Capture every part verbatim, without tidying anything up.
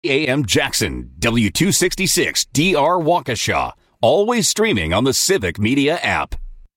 A M Jackson, W two sixty-six D R Waukesha. Always streaming on the Civic Media app.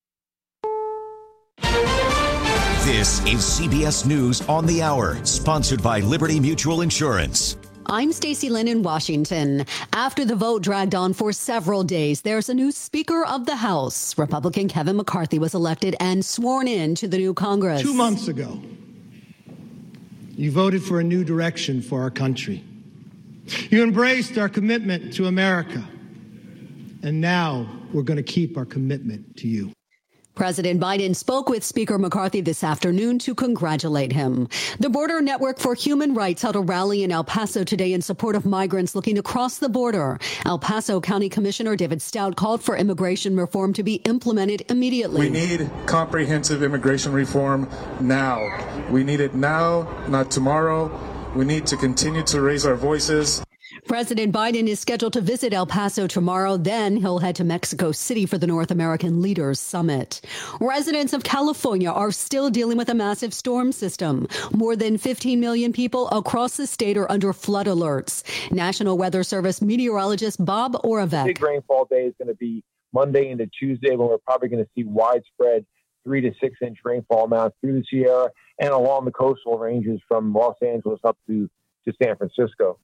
This is C B S News on the Hour, sponsored by Liberty Mutual Insurance. I'm Stacey Lynn in Washington. After the vote dragged on for several days, there's a new Speaker of the House. Republican Kevin McCarthy was elected and sworn in to the new Congress. Two months ago, you voted for a new direction for our country. You embraced our commitment to America. And now we're going to keep our commitment to you. President Biden spoke with Speaker McCarthy this afternoon to congratulate him. The Border Network for Human Rights held a rally in El Paso today in support of migrants looking to cross the border. El Paso County Commissioner David Stout called for immigration reform to be implemented immediately. We need comprehensive immigration reform now. We need it now, not tomorrow. We need to continue to raise our voices. President Biden is scheduled to visit El Paso tomorrow. Then he'll head to Mexico City for the North American Leaders Summit. Residents of California are still dealing with a massive storm system. More than fifteen million people across the state are under flood alerts. National Weather Service meteorologist Bob Oravec. Big rainfall day is going to be Monday into Tuesday, when we're probably going to see widespread three to six inch rainfall amounts through the Sierra and along the coastal ranges from Los Angeles up to, to San Francisco.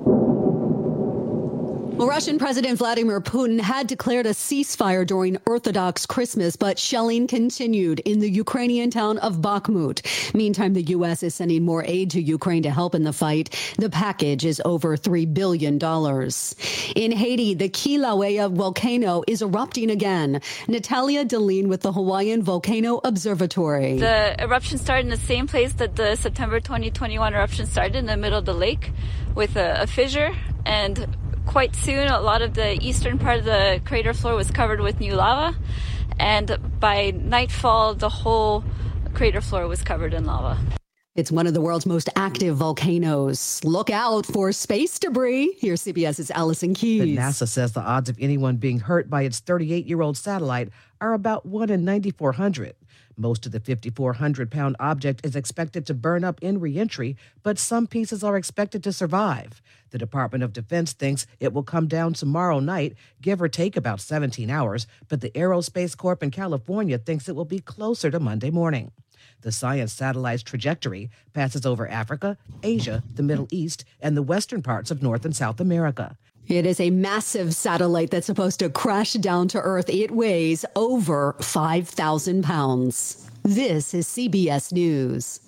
Well, Russian President Vladimir Putin had declared a ceasefire during Orthodox Christmas, but shelling continued in the Ukrainian town of Bakhmut. Meantime, the U S is sending more aid to Ukraine to help in the fight. The package is over three billion dollars. In Haiti, the Kilauea volcano is erupting again. Natalia Deline with the Hawaiian Volcano Observatory. The eruption started in the same place that the September twenty twenty-one eruption started, in the middle of the lake, with a, a fissure, and quite soon, a lot of the eastern part of the crater floor was covered with new lava, and by nightfall, the whole crater floor was covered in lava. It's one of the world's most active volcanoes. Look out for space debris. Here's CBS's Allison Keyes. But NASA says the odds of anyone being hurt by its thirty-eight-year-old satellite are about one in ninety-four hundred. Most of the fifty-four hundred pound object is expected to burn up in reentry, but some pieces are expected to survive. The Department of Defense thinks it will come down tomorrow night, give or take about seventeen hours, but the Aerospace Corp in California thinks it will be closer to Monday morning. The science satellite's trajectory passes over Africa, Asia, the Middle East, and the western parts of North and South America. It is a massive satellite that's supposed to crash down to Earth. It weighs over five thousand pounds. This is C B S News.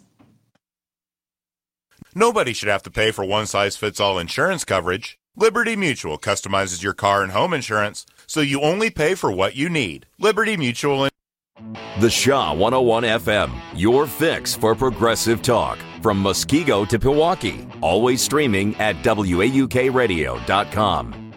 Nobody should have to pay for one-size-fits-all insurance coverage. Liberty Mutual customizes your car and home insurance, so you only pay for what you need. Liberty Mutual. The Shaw one oh one F M, your fix for progressive talk. From Muskego to Pewaukee. Always streaming at W A U K radio dot com.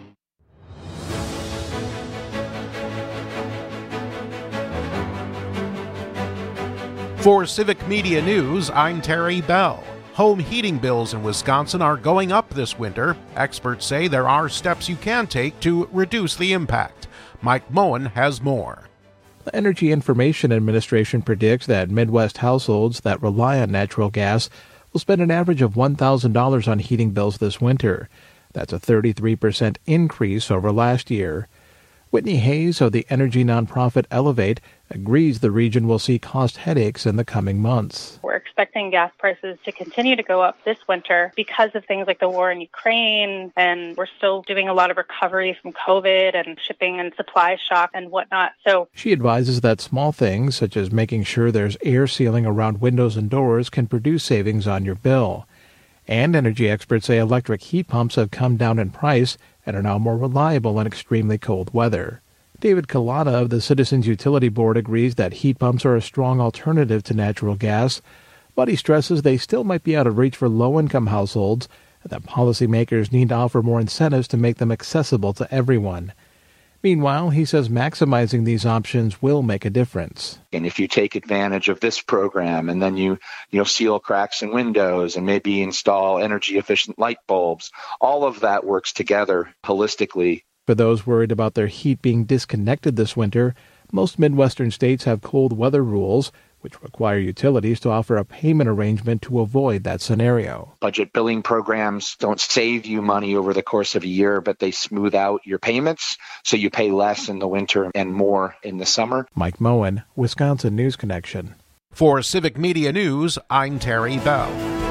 For Civic Media News, I'm Terry Bell. Home heating bills in Wisconsin are going up this winter. Experts say there are steps you can take to reduce the impact. Mike Moen has more. The Energy Information Administration predicts that Midwest households that rely on natural gas will spend an average of one thousand dollars on heating bills this winter. That's a thirty-three percent increase over last year. Whitney Hayes of the energy nonprofit Elevate agrees the region will see cost headaches in the coming months. We're expecting gas prices to continue to go up this winter because of things like the war in Ukraine, and we're still doing a lot of recovery from COVID and shipping and supply shock and whatnot. So she advises that small things, such as making sure there's air sealing around windows and doors, can produce savings on your bill. And energy experts say electric heat pumps have come down in price and are now more reliable in extremely cold weather. David Kalata of the Citizens Utility Board agrees that heat pumps are a strong alternative to natural gas, but he stresses they still might be out of reach for low-income households and that policymakers need to offer more incentives to make them accessible to everyone. Meanwhile, he says maximizing these options will make a difference. And if you take advantage of this program and then you, you know, seal cracks in windows and maybe install energy-efficient light bulbs, all of that works together holistically. For those worried about their heat being disconnected this winter, most Midwestern states have cold weather rules, which require utilities to offer a payment arrangement to avoid that scenario. Budget billing programs don't save you money over the course of a year, but they smooth out your payments, so you pay less in the winter and more in the summer. Mike Moen, Wisconsin News Connection. For Civic Media News, I'm Terry Bell.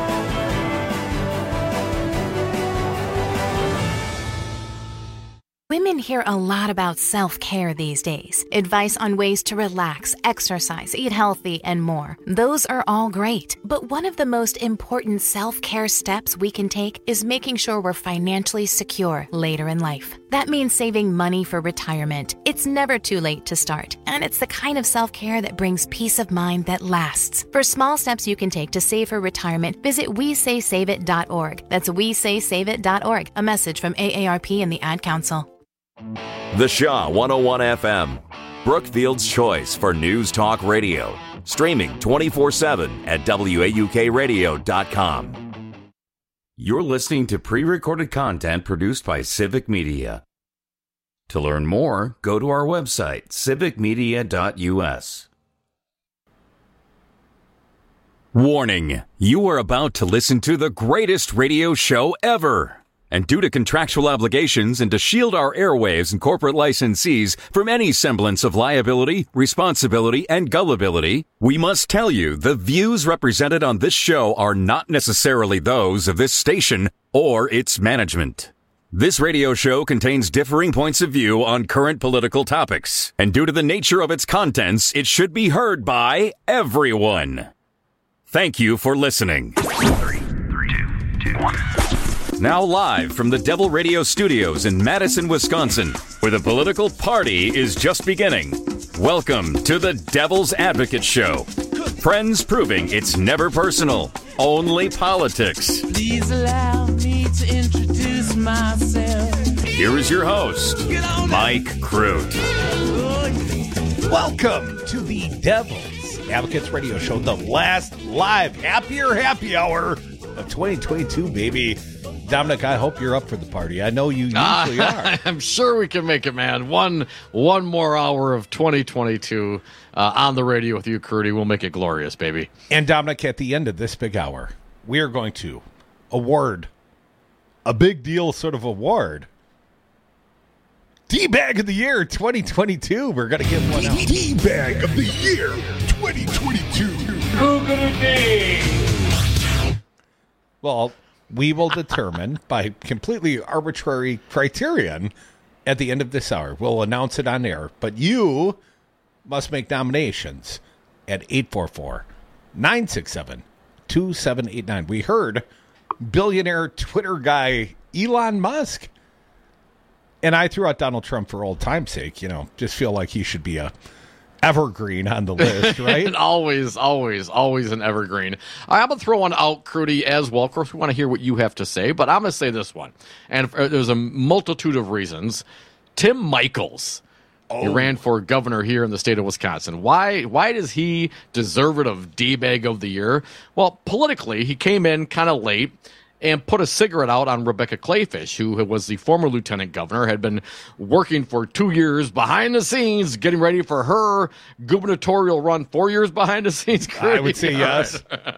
Women hear a lot about self-care these days. Advice on ways to relax, exercise, eat healthy, and more. Those are all great. But one of the most important self-care steps we can take is making sure we're financially secure later in life. That means saving money for retirement. It's never too late to start. And it's the kind of self-care that brings peace of mind that lasts. For small steps you can take to save for retirement, visit we say save it dot org. That's we say save it dot org. A message from A A R P and the Ad Council. The Shaw one oh one F M, Brookfield's choice for news talk radio. Streaming twenty-four seven at W A U K radio dot com. You're listening to pre-recorded content produced by Civic Media. To learn more, go to our website, civic media dot U S. Warning, you are about to listen to the greatest radio show ever. And due to contractual obligations and to shield our airwaves and corporate licensees from any semblance of liability, responsibility, and gullibility, we must tell you the views represented on this show are not necessarily those of this station or its management. This radio show contains differing points of view on current political topics, and due to the nature of its contents, it should be heard by everyone. Thank you for listening. Three, three, two, two, one. Now live from the Devil Radio Studios in Madison, Wisconsin, where the political party is just beginning. Welcome to the Devil's Advocate Show. Friends proving it's never personal, only politics. Please allow me to introduce myself. Here is your host, Mike Crute. Welcome to the Devil's Advocates Radio Show, the last live happier happy hour of twenty twenty-two, baby. Dominic, I hope you're up for the party. I know you usually uh, are. I'm sure we can make it, man. One one more hour of twenty twenty-two uh, on the radio with you, Curdy. We'll make it glorious, baby. And Dominic, at the end of this big hour, we are going to award a big deal sort of award. D-Bag of the Year twenty twenty-two. We're going to give one out. D-Bag of the Year twenty twenty-two. Who could it be? Well, we will determine by completely arbitrary criterion at the end of this hour. We'll announce it on air, but you must make nominations at eight four four, nine six seven, two seven eight nine. We heard billionaire Twitter guy Elon Musk, and I threw out Donald Trump for old time's sake. You know, just feel like he should be a evergreen on the list, right? And always, always, always an evergreen. All right, I'm going to throw one out, Crudy, as well. Of course, we want to hear what you have to say, but I'm going to say this one. And there's a multitude of reasons. Tim Michels. Oh. He ran for governor here in the state of Wisconsin. Why Why does he deserve it of D-Bag of the Year? Well, politically, he came in kind of late and put a cigarette out on Rebecca Clayfish, who was the former lieutenant governor, had been working for two years behind the scenes, getting ready for her gubernatorial run, four years behind the scenes. I would say yes.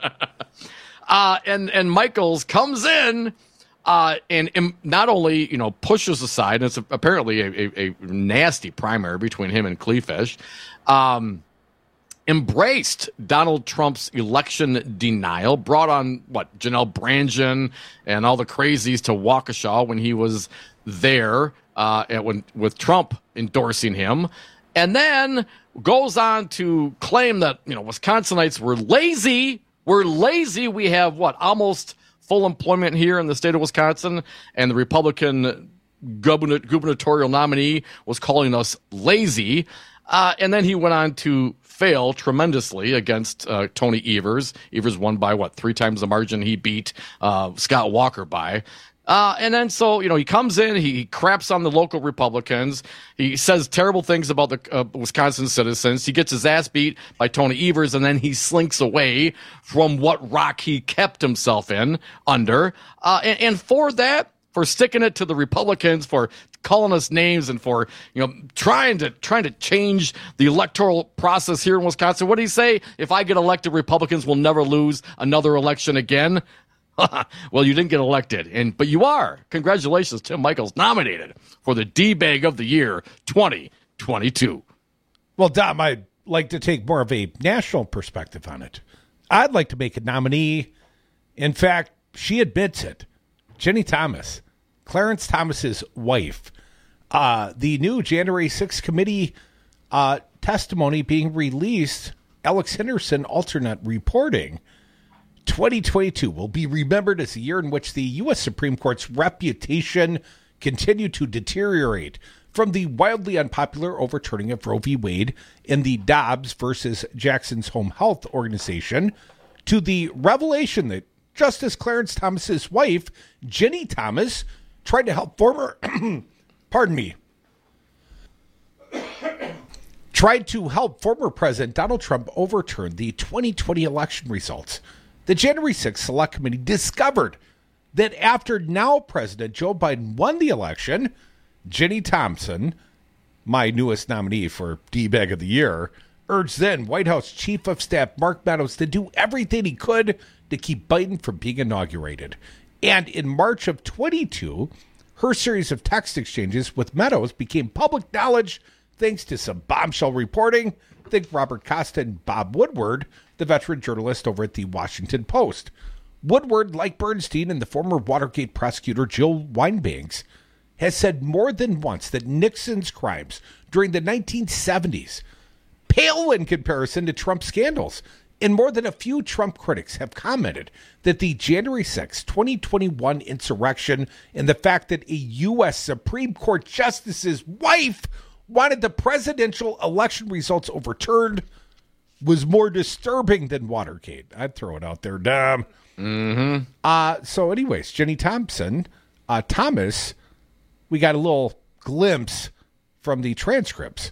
uh, and, and Michels comes in uh, and, and not only, you know, pushes aside, and it's a, apparently a, a, a nasty primary between him and Clayfish, um, embraced Donald Trump's election denial, brought on, what, Janelle Brandon and all the crazies to Waukesha when he was there uh, and when, with Trump endorsing him, and then goes on to claim that, you know, Wisconsinites were lazy. We're lazy. We have, what, almost full employment here in the state of Wisconsin, and the Republican governor, gubernatorial nominee was calling us lazy. Uh, and then he went on to fail tremendously against uh, Tony Evers. Evers won by, what, three times the margin he beat uh, Scott Walker by. Uh, and then, so, you know, he comes in, he, he craps on the local Republicans. He says terrible things about the uh, Wisconsin citizens. He gets his ass beat by Tony Evers, and then he slinks away from what rock he kept himself in under. Uh, and, and for that, for sticking it to the Republicans, for calling us names, and for, you know, trying to trying to change the electoral process here in Wisconsin. What did he say? If I get elected, Republicans will never lose another election again. Well, you didn't get elected, and but you are. Congratulations, Tim Michels, nominated for the D-Bag of the Year twenty twenty-two. Well, Dom, I'd like to take more of a national perspective on it. I'd like to make a nominee. In fact, she admits it. Jenny Thomas, Clarence Thomas's wife. Uh, the new January sixth committee uh, testimony being released, Alex Henderson, alternate reporting. twenty twenty-two will be remembered as the year in which the U S Supreme Court's reputation continued to deteriorate, from the wildly unpopular overturning of Roe v. Wade in the Dobbs versus Jackson's Home Health Organization to the revelation that Justice Clarence Thomas's wife, Jenny Thomas, tried to help former, pardon me, tried to help former President Donald Trump overturn the twenty twenty election results. The January sixth Select Committee discovered that after now President Joe Biden won the election, Jenny Thompson, my newest nominee for D-Bag of the Year, urged then White House Chief of Staff Mark Meadows to do everything he could to keep Biden from being inaugurated. And in March of twenty-two, her series of text exchanges with Meadows became public knowledge thanks to some bombshell reporting. Think Robert Costa and Bob Woodward, the veteran journalist over at the Washington Post. Woodward, like Bernstein and the former Watergate prosecutor Jill Wine-Banks, has said more than once that Nixon's crimes during the nineteen seventies pale in comparison to Trump's scandals. And more than a few Trump critics have commented that the January sixth, twenty twenty-one insurrection and the fact that a U S Supreme Court justice's wife wanted the presidential election results overturned was more disturbing than Watergate. I'd throw it out there, Dom. Mm-hmm. Uh, so anyways, Jenny Thompson, uh, Thomas, we got a little glimpse from the transcripts.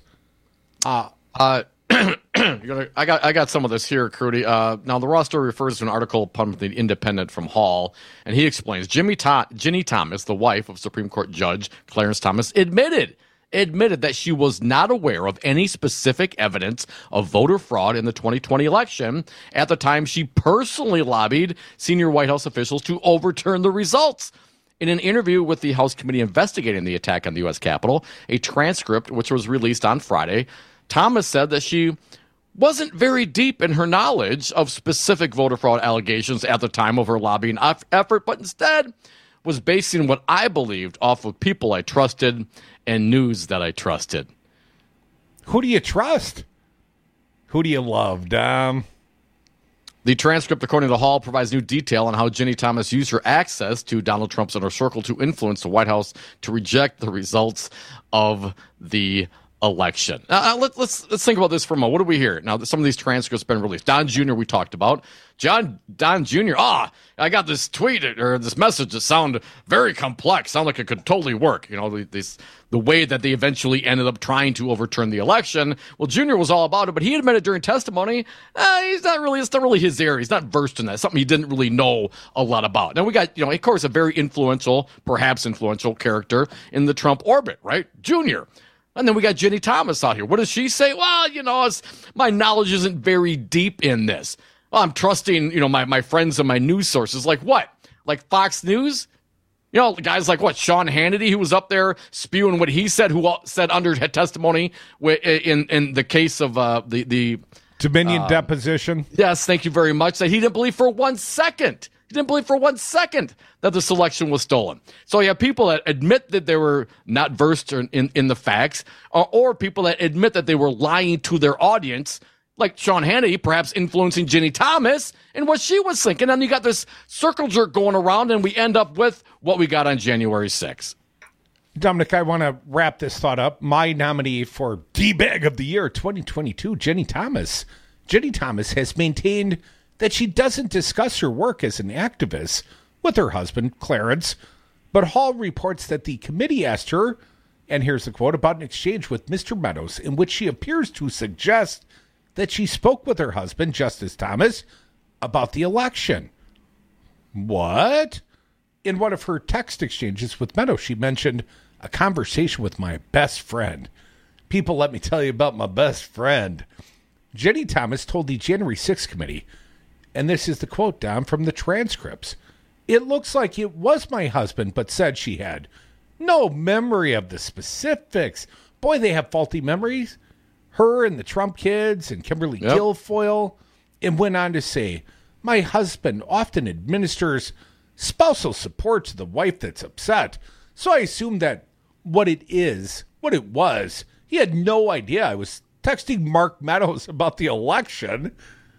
Uh, uh, you're gonna, I got I got some of this here, Crudy. Uh, now, the Raw story refers to an article published in the Independent from Hall, and he explains Jimmy Tho- Ginny Thomas, the wife of Supreme Court Judge Clarence Thomas, admitted admitted that she was not aware of any specific evidence of voter fraud in the twenty twenty election at the time she personally lobbied senior White House officials to overturn the results. In an interview with the House committee investigating the attack on the U S Capitol, a transcript which was released on Friday, Thomas said that she wasn't very deep in her knowledge of specific voter fraud allegations at the time of her lobbying effort, but instead was basing what I believed off of people I trusted and news that I trusted. Who do you trust? Who do you love, Dom? The transcript, according to Hall, provides new detail on how Ginny Thomas used her access to Donald Trump's inner circle to influence the White House to reject the results of the election. Now, let, let's let's think about this for a moment. What do we hear? Now, some of these transcripts have been released. Don Junior we talked about. John Don Junior Ah, I got this tweet or this message that sounded very complex. Sound like it could totally work. You know, this the way that they eventually ended up trying to overturn the election. Well, Junior was all about it, but he admitted during testimony, uh, he's not really. It's not really his area. He's not versed in that. Something he didn't really know a lot about. Now we got, you know, of course, a very influential, perhaps influential character in the Trump orbit, right? Junior. And then we got Jenny Thomas out here. What does she say? Well, you know, it's, my knowledge isn't very deep in this. Well, I'm trusting, you know, my, my friends and my news sources. Like what? Like Fox News? You know, guys like what? Sean Hannity, who was up there spewing what he said, who said under testimony in in the case of uh, the the Dominion uh, deposition. Yes, thank you very much. That he didn't believe for one second. He didn't believe for one second that the selection was stolen. So you have people that admit that they were not versed in, in, in the facts, or, or people that admit that they were lying to their audience, like Sean Hannity, perhaps influencing Ginny Thomas and what she was thinking. And you got this circle jerk going around, and we end up with what we got on January sixth. Dominic, I want to wrap this thought up. My nominee for D-Bag of the Year twenty twenty-two, Jenny Thomas. Jenny Thomas has maintained that she doesn't discuss her work as an activist with her husband, Clarence. But Hall reports that the committee asked her, and here's the quote, about an exchange with Mister Meadows in which she appears to suggest that she spoke with her husband, Justice Thomas, about the election. What? in one of her text exchanges with Meadow, she mentioned a conversation with my best friend. People, let me tell you about my best friend. Jenny Thomas told the January sixth committee, and this is the quote down from the transcripts, "It looks like it was my husband, but said she had no memory of the specifics." Boy, they have faulty memories. Her and the Trump kids and Kimberly yep. Guilfoyle, and went on to say, "My husband often administers spousal support to the wife that's upset. So I assume that what it is, what it was, he had no idea I was texting Mark Meadows about the election.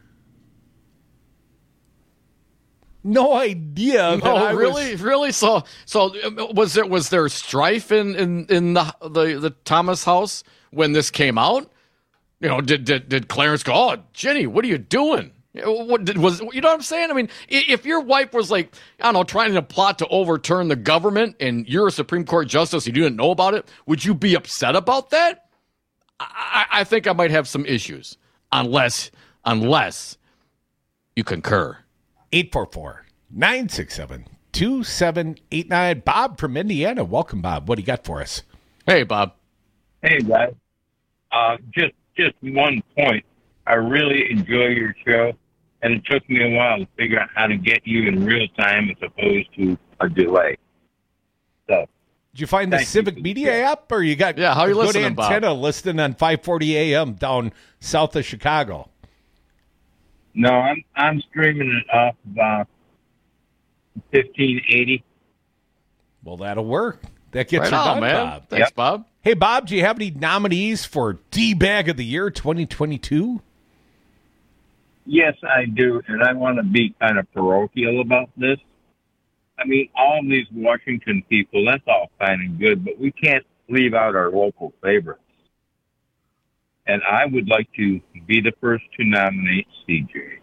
No idea. No, I really, was... really. So, so was there was there strife in in in the the, the Thomas house when this came out? You know, did did did Clarence go, "Oh, Jenny, what are you doing?" What did, was you know what I'm saying? I mean, if your wife was like, I don't know, trying to plot to overturn the government, and you're a Supreme Court justice, you didn't know about it, would you be upset about that? I, I think I might have some issues, unless unless you concur. eight four four, nine six seven, two seven eight nine. Bob from Indiana. Welcome, Bob. What do you got for us? Hey, Bob. Hey, guys. Uh, just just one point. I really enjoy your show, and it took me a while to figure out how to get you in real time as opposed to a delay. So, did you find the Civic Media app, or you got yeah? How are you a good listening, antenna Bob? listening on five forty A M down south of Chicago? No, I'm I'm streaming it off uh, fifteen eighty. Well, that'll work. That gets right her on, done, man. Bob. Thanks, Yep. Bob. Hey, Bob, do you have any nominees for D-Bag of the Year twenty twenty-two? Yes, I do, and I want to be kind of parochial about this. I mean, all these Washington people, that's all fine and good, but we can't leave out our local favorites. And I would like to be the first to nominate C J.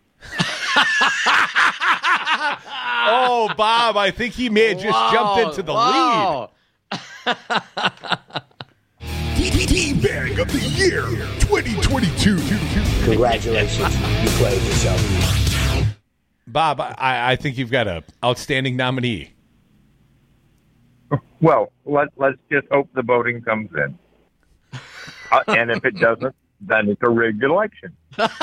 Oh, Bob, I think he may have just Wow, jumped into the wow. lead. D-Bag of the Year twenty twenty-two. Congratulations. You played yourself. Bob, I, I think you've got an outstanding nominee. Well, let, let's just hope the voting comes in. Uh, and if it doesn't, then it's a rigged election.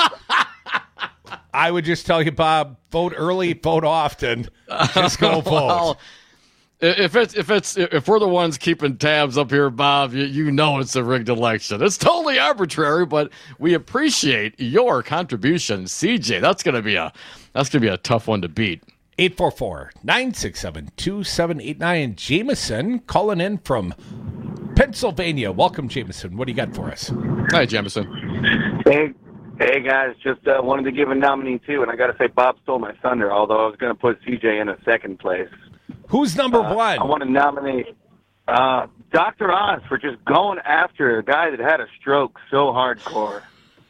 I would just tell you, Bob, vote early, vote often. Just go vote. Well, if it's if it's if we're the ones keeping tabs up here, Bob, you, you know it's a rigged election. It's totally arbitrary, but we appreciate your contribution, C J. That's gonna be a that's gonna be a tough one to beat. eight four four, nine six seven, two seven eight nine. Jameson calling in from Pennsylvania. Welcome, Jameson. What do you got for us? Hi, Jameson. Hey, hey guys. Just uh, wanted to give a nominee too, and I got to say Bob stole my thunder. Although I was going to put C J in a second place. Who's number uh, one? I want to nominate uh, Doctor Oz for just going after a guy that had a stroke so hardcore.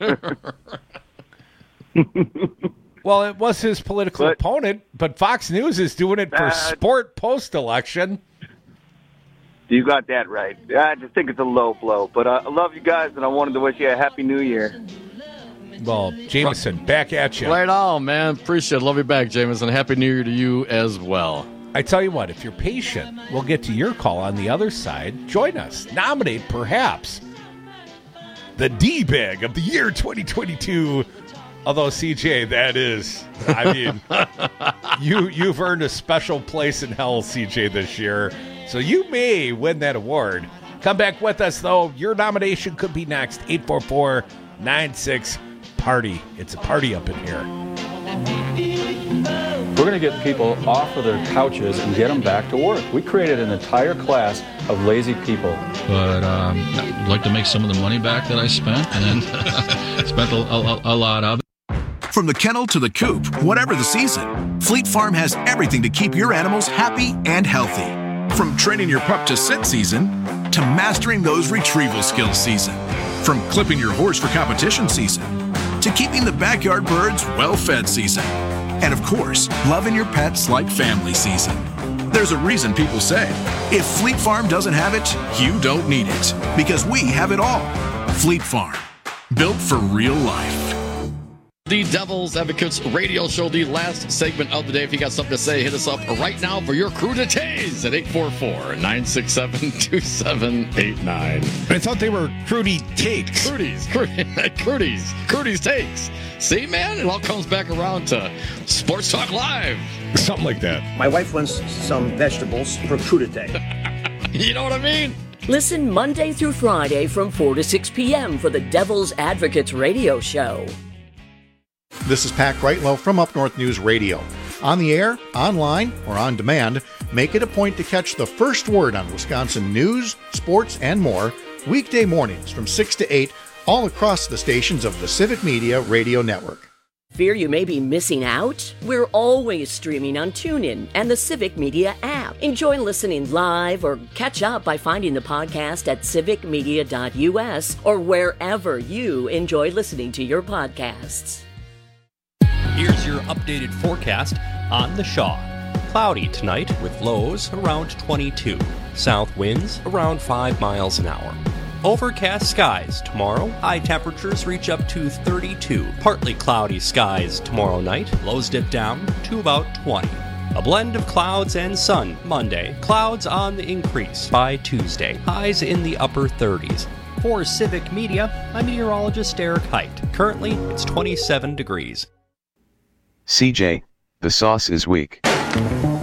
Well, it was his political but, opponent, but Fox News is doing it for uh, sport post-election. You got that right. I just think it's a low blow. But uh, I love you guys, and I wanted to wish you a Happy New Year. Well, Jameson, back at you. Right on, man. Appreciate it. Love you back, Jameson. Happy New Year to you as well. I tell you what, if you're patient, we'll get to your call on the other side. Join us. Nominate, perhaps, the D-Bag of the Year twenty twenty-two. Although, C J, that is, I mean, you, you've earned a special place in hell, C J, this year. So you may win that award. Come back with us, though. Your nomination could be next. eight four four, nine six, party. It's a party up in here. We're going to get people off of their couches and get them back to work. We created an entire class of lazy people. But um, I'd like to make some of the money back that I spent, and spent a, a, a lot of it. From the kennel to the coop, whatever the season, Fleet Farm has everything to keep your animals happy and healthy. From training your pup to sit season, to mastering those retrieval skills season. From clipping your horse for competition season, to keeping the backyard birds well-fed season. And of course, loving your pets like family season. There's a reason people say, if Fleet Farm doesn't have it, you don't need it. Because we have it all. Fleet Farm, built for real life. The Devil's Advocates radio show, the last segment of the day. If you got something to say, hit us up right now for your crudités at eight four four, nine six seven, two seven eight nine. I thought they were Crudy Takes. Crudies. Crudies. Crudies Takes. See, man, it all comes back around to Sports Talk Live. Something like that. My wife wants some vegetables for crudité. You know what I mean? Listen Monday through Friday from four to six p.m. for the Devil's Advocates radio show. This is Pat Greitlow from Up North News Radio. On the air, online, or on demand, make it a point to catch the first word on Wisconsin news, sports, and more weekday mornings from six to eight all across the stations of the Civic Media Radio Network. Fear you may be missing out? We're always streaming on TuneIn and the Civic Media app. Enjoy listening live or catch up by finding the podcast at civic media dot u s or wherever you enjoy listening to your podcasts. Here's your updated forecast on the Shaw. Cloudy tonight with lows around twenty-two. South winds around five miles an hour. Overcast skies tomorrow. High temperatures reach up to thirty-two. Partly cloudy skies tomorrow night. Lows dip down to about twenty. A blend of clouds and sun Monday. Clouds on the increase by Tuesday. Highs in the upper thirties. For Civic Media, I'm meteorologist Eric Height. Currently, it's twenty-seven degrees. C J, the sauce is weak. I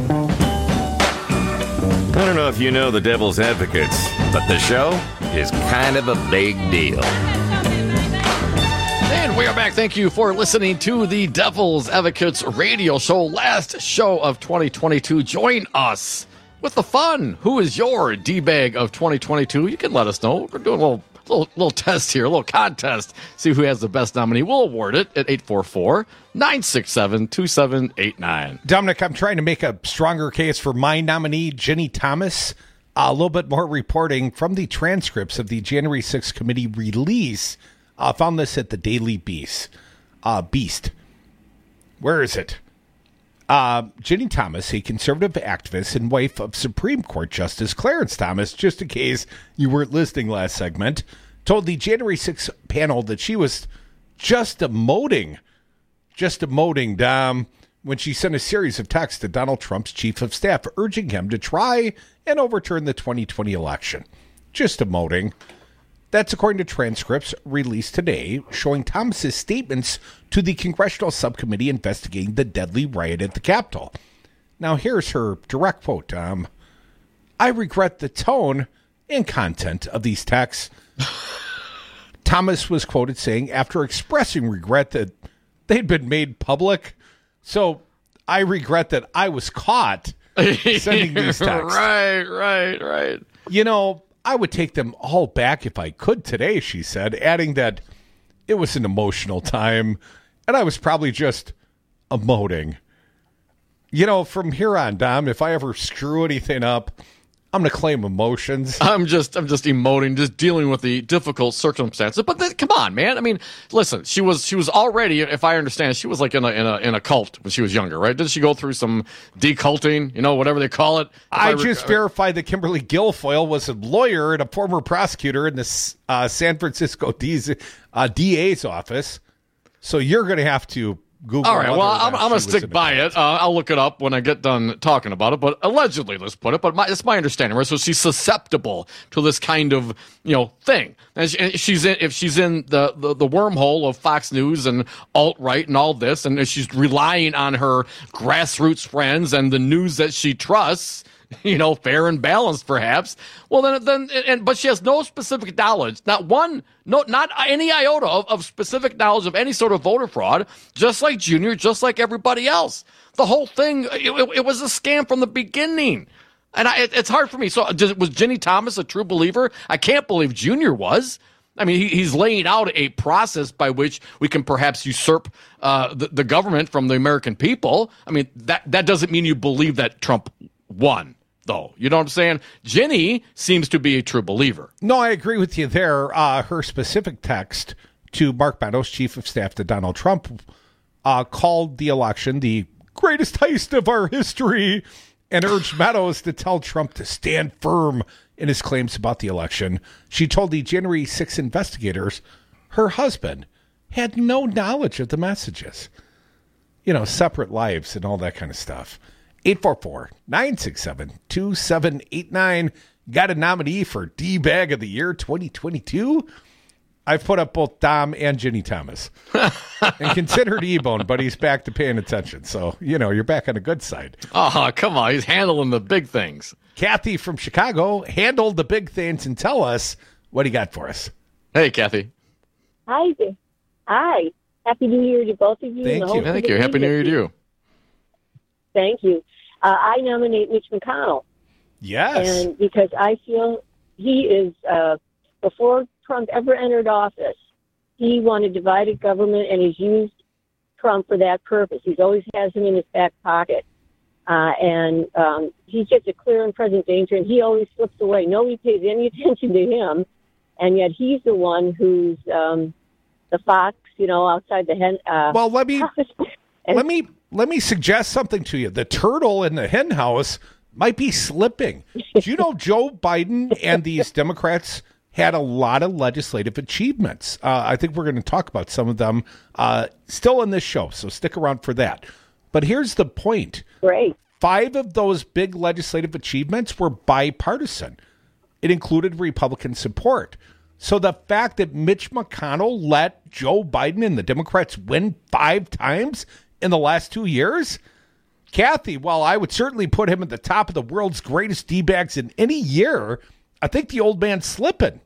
don't know if you know the Devil's Advocates, but the show is kind of a big deal. And we are back. Thank you for listening to the Devil's Advocates radio show, last show of twenty twenty-two. Join us with the fun. Who is your D-bag of twenty twenty-two? You can let us know. We're doing a little, little, little test here, a little contest. See who has the best nominee. We'll award it at eight four four, nine six seven, two seven eight nine. Dominic, I'm trying to make a stronger case for my nominee, Ginny Thomas. Uh, a little bit more reporting from the transcripts of the January sixth committee release. I uh, found this at the Daily Beast. Uh, Beast. Where is it? Uh, Ginny Thomas, a conservative activist and wife of Supreme Court Justice Clarence Thomas, just in case you weren't listening last segment, told the January sixth panel that she was just emoting, just emoting, Dom, when she sent a series of texts to Donald Trump's chief of staff urging him to try and overturn the twenty twenty election. Just emoting. That's according to transcripts released today showing Thomas's statements to the congressional subcommittee investigating the deadly riot at the Capitol. Now, here's her direct quote. Um, I regret the tone and content of these texts. Thomas was quoted saying, after expressing regret that they'd been made public, so I regret that I was caught sending these texts. Right, right, right. You know, I would take them all back if I could today, she said, adding that it was an emotional time, and I was probably just emoting. You know, from here on, Dom, if I ever screw anything up, I'm going to claim emotions. I'm just I'm just emoting, just dealing with the difficult circumstances. But then, come on, man. I mean, listen, she was she was already, if I understand, she was like in a in a in a cult when she was younger, right? Didn't she go through some deculting, you know, whatever they call it? I, I rec- just verified that Kimberly Guilfoyle was a lawyer and a former prosecutor in the uh, San Francisco D's, uh, D A's office. So you're going to have to Google. All right, well, I'm, I'm going to stick by it. Uh, I'll look it up when I get done talking about it, but allegedly, let's put it, but my, it's my understanding, right? So she's susceptible to this kind of, you know, thing. And, she, and she's in, if she's in the, the, the wormhole of Fox News and alt-right and all this, and she's relying on her grassroots friends and the news that she trusts, you know, fair and balanced, perhaps. Well, then, then, and but she has no specific knowledge, not one, no, not any iota of, of specific knowledge of any sort of voter fraud. Just like Junior, just like everybody else. The whole thing, it, it, it was a scam from the beginning, and I, it, it's hard for me. So, was Ginny Thomas a true believer? I can't believe Junior was. I mean, he, he's laying out a process by which we can perhaps usurp uh, the, the government from the American people. I mean, that that doesn't mean you believe that Trump won, though. You know what I'm saying? Ginny seems to be a true believer. No, I agree with you there. Uh, her specific text to Mark Meadows, chief of staff to Donald Trump, uh, called the election the greatest heist of our history and urged Meadows to tell Trump to stand firm in his claims about the election. She told the January sixth investigators her husband had no knowledge of the messages. You know, separate lives and all that kind of stuff. eight four four, nine six seven, two seven eight nine. Got a nominee for D-Bag of the Year twenty twenty-two? I've put up both Dom and Ginny Thomas. And considered E-Bone, but he's back to paying attention. So, you know, you're back on the good side. Oh, come on. He's handling the big things. Kathy from Chicago, handle the big things and tell us what he got for us. Hey, Kathy. Hi. Hi. Happy New Year to both of you. Thank you. Thank you. Happy New Year to you. Thank you. Uh, I nominate Mitch McConnell. Yes. And because I feel he is, uh, before Trump ever entered office, he wanted divided government, and he's used Trump for that purpose. He's always has him in his back pocket. Uh, and um, he's just a clear and present danger, and he always slips away. Nobody pays any attention to him, and yet he's the one who's um, the fox, you know, outside the hen. Uh, well, let me and, let me let me suggest something to you. The turtle in the hen house might be slipping. Do you know Joe Biden and these Democrats had a lot of legislative achievements? Uh, I think we're going to talk about some of them uh, still in this show, so stick around for that. But here's the point. Great. Five of those big legislative achievements were bipartisan. It included Republican support. So the fact that Mitch McConnell let Joe Biden and the Democrats win five times in the last two years, Kathy, while I would certainly put him at the top of the world's greatest D-bags in any year, I think the old man's slipping.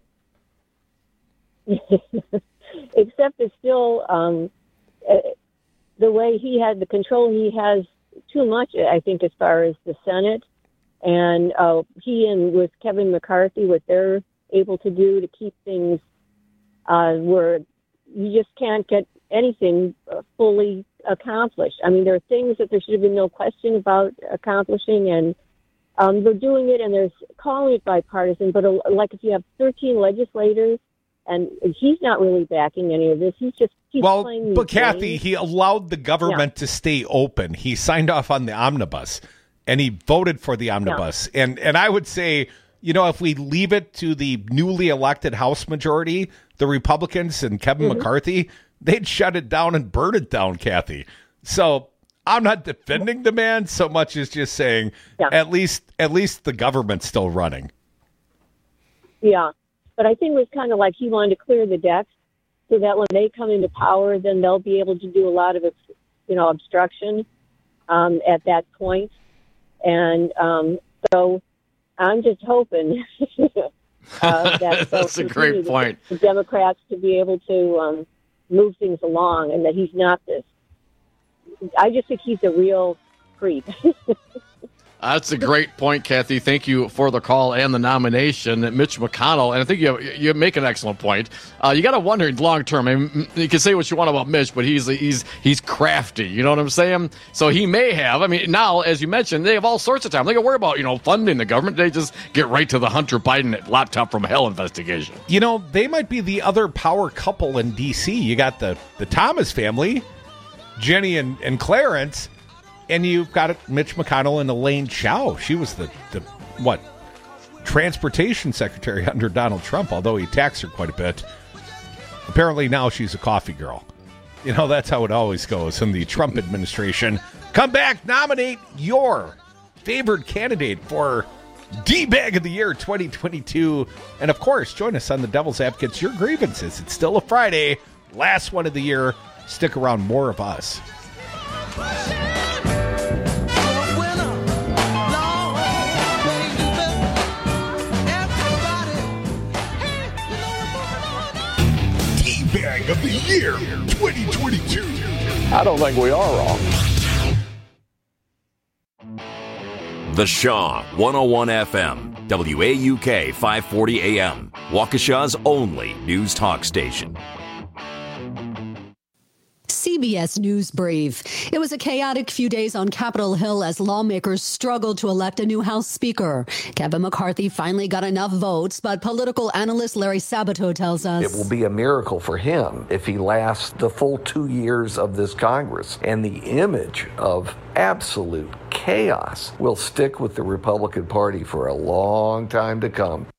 Except it's still um, uh, the way he had the control he has too much, I think, as far as the Senate. And uh, he and with Kevin McCarthy, what they're able to do to keep things uh, where you just can't get anything fully accomplished. I mean, there are things that there should have been no question about accomplishing, and um, they're doing it, and they're calling it bipartisan. But uh, like if you have thirteen legislators, and he's not really backing any of this, he's just he's well, playing these but Kathy, games. he allowed the government yeah. to stay open. He signed off on the omnibus, and he voted for the omnibus. Yeah. And and I would say, you know, if we leave it to the newly elected House majority, the Republicans and Kevin mm-hmm. McCarthy, they'd shut it down and burn it down, Kathy. So I'm not defending the man so much as just saying yeah. at least at least the government's still running. Yeah. But I think it was kind of like he wanted to clear the decks so that when they come into power, then they'll be able to do a lot of, you know, obstruction um, at that point. And um, so I'm just hoping uh, that that's a great point. The Democrats to be able to um, move things along, and that he's not this. I just think he's a real creep. That's a great point, Kathy. Thank you for the call and the nomination. Mitch McConnell, and I think you you make an excellent point. Uh, you got to wonder long term. I mean, you can say what you want about Mitch, but he's he's he's crafty. You know what I'm saying? So he may have. I mean, now as you mentioned, they have all sorts of time. They can worry about you know funding the government. They just get right to the Hunter Biden laptop from hell investigation. You know, they might be the other power couple in D C. You got the the Thomas family, Jenny and, and Clarence. And you've got Mitch McConnell and Elaine Chao. She was the, the, what, transportation secretary under Donald Trump, although he taxed her quite a bit. Apparently now she's a coffee girl. You know, that's how it always goes in the Trump administration. Come back, nominate your favorite candidate for D-Bag of the Year twenty twenty-two. And, of course, join us on the Devil's Advocates, Your Grievances. It's still a Friday, last one of the year. Stick around, more of us. Bag of the Year twenty twenty-two. I don't think we are wrong. The Shaw one oh one F M, W A U K five forty A M, Waukesha's only news talk station. C B S News Brief. It was a chaotic few days on Capitol Hill as lawmakers struggled to elect a new House Speaker. Kevin McCarthy finally got enough votes, but political analyst Larry Sabato tells us it will be a miracle for him if he lasts the full two years of this Congress. And the image of absolute chaos will stick with the Republican Party for a long time to come.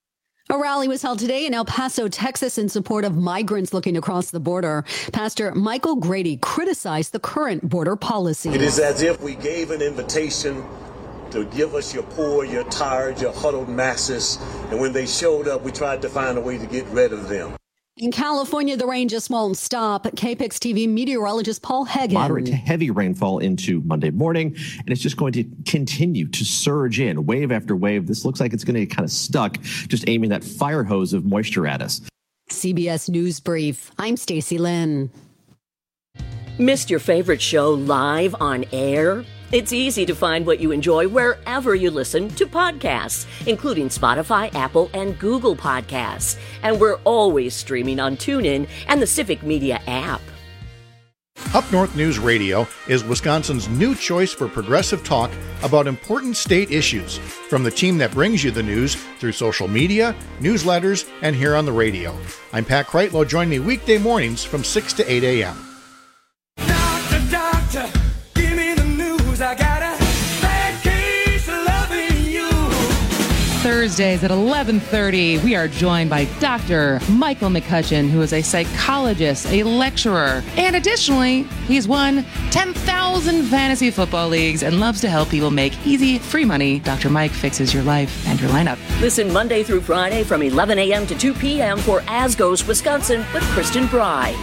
A rally was held today in El Paso, Texas, in support of migrants looking across the border. Pastor Michael Grady criticized the current border policy. It is as if we gave an invitation to give us your poor, your tired, your huddled masses, and when they showed up, we tried to find a way to get rid of them. In California, the rain just won't stop. K P I X T V meteorologist Paul Hagen. Moderate to heavy rainfall into Monday morning, and it's just going to continue to surge in wave after wave. This looks like it's going to get kind of stuck, just aiming that fire hose of moisture at us. C B S News Brief. I'm Stacey Lynn. Missed your favorite show live on air? It's easy to find what you enjoy wherever you listen to podcasts, including Spotify, Apple, and Google Podcasts. And we're always streaming on TuneIn and the Civic Media app. Up North News Radio is Wisconsin's new choice for progressive talk about important state issues, from the team that brings you the news through social media, newsletters, and here on the radio. I'm Pat Kreitlow. Join me weekday mornings from six to eight a.m. Doctor, doctor, give me the news. I got a bad case of loving you. Thursdays at eleven thirty, we are joined by Doctor Michael McCutcheon, who is a psychologist, a lecturer, and additionally, he's won ten thousand fantasy football leagues and loves to help people make easy, free money. Doctor Mike fixes your life and your lineup. Listen Monday through Friday from eleven a.m. to two p.m. for As Goes Wisconsin with Kristen Bry.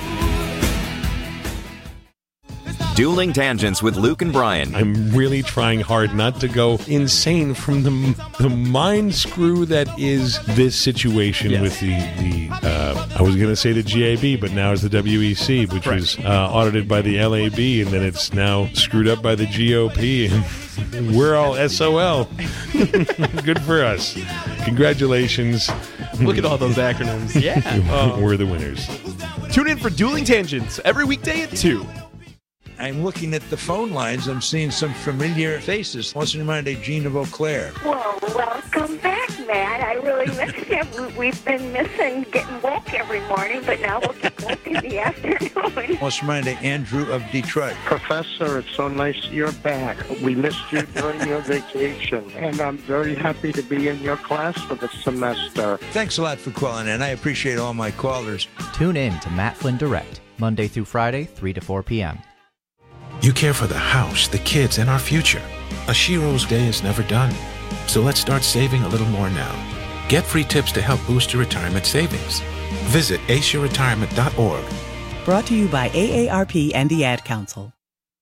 Dueling Tangents with Luke and Brian. I'm really trying hard not to go insane from the the mind screw that is this situation yes. with the, the uh, I was going to say the G A B, but now it's the W E C, which right. was uh, audited by the L A B, and then it's now screwed up by the G O P, and we're all S O L. Good for us. Congratulations. Look at all those acronyms. Yeah. uh, we're the winners. Tune in for Dueling Tangents every weekday at two. I'm looking at the phone lines. I'm seeing some familiar faces. What's in mind of Gina Vauclair? Well, welcome back, Matt. I really miss you. We've been missing getting woke every morning, but now we'll get woke in the afternoon. What's in mind of Andrew of Detroit? Professor, it's so nice you're back. We missed you during your vacation, and I'm very happy to be in your class for the semester. Thanks a lot for calling in. I appreciate all my callers. Tune in to Matt Flynn Direct, Monday through Friday, three to four p.m. You care for the house, the kids, and our future. A Shiro's day is never done. So let's start saving a little more now. Get free tips to help boost your retirement savings. Visit ace your retirement dot org. Brought to you by A A R P and the Ad Council.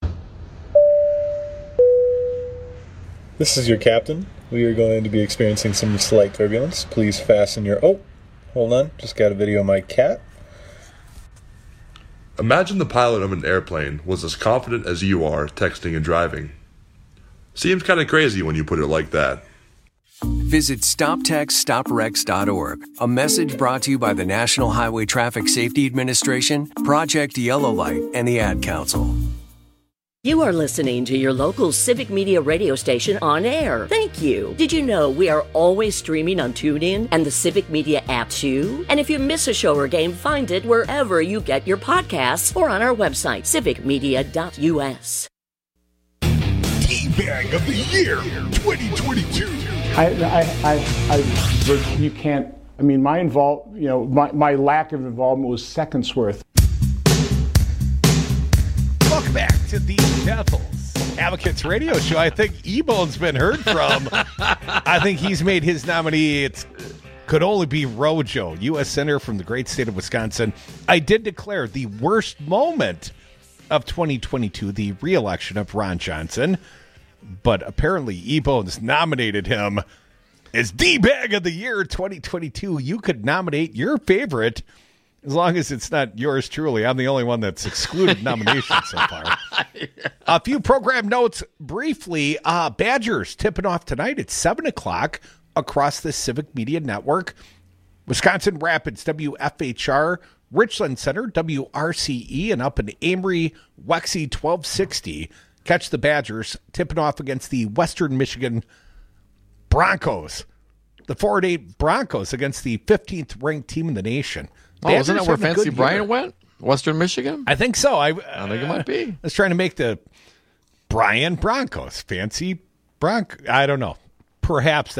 This is your captain. We are going to be experiencing some slight turbulence. Please fasten your... Oh, hold on. Just got a video of my cat. Imagine the pilot of an airplane was as confident as you are texting and driving. Seems kind of crazy when you put it like that. Visit stop text stop wrecks dot org. A message brought to you by the National Highway Traffic Safety Administration, Project Yellow Light, and the Ad Council. You are listening to your local Civic Media radio station on air. Thank you. Did you know we are always streaming on TuneIn and the Civic Media app too? And if you miss a show or game, find it wherever you get your podcasts or on our website, civic media dot u s. D-Bag of the Year twenty twenty-two. I, I, I, I, you can't, I mean, my involve, you know, my, my lack of involvement was seconds worth. Welcome back to the Devil's Advocates radio show. I think E-Bone's been heard from. I think he's made his nominee. It could only be Rojo, U S Senator from the great state of Wisconsin. I did declare the worst moment of twenty twenty-two, the re-election of Ron Johnson. But apparently E-Bone's nominated him as D-Bag of the Year twenty twenty-two. You could nominate your favorite as long as it's not yours truly. I'm the only one that's excluded nominations so far. Yeah. A few program notes briefly. Uh, Badgers tipping off tonight at seven o'clock across the Civic Media Network. Wisconsin Rapids, W F H R, Richland Center, W R C E, and up in Amory, Wexy twelve sixty. Catch the Badgers tipping off against the Western Michigan Broncos. The four and eight Broncos against the fifteenth ranked team in the nation. Oh, isn't that where Fancy Brian went? Western Michigan? I think so. I, I think it might be. I was trying to make the Brian Broncos. Fancy Bronco. I don't know. Perhaps that is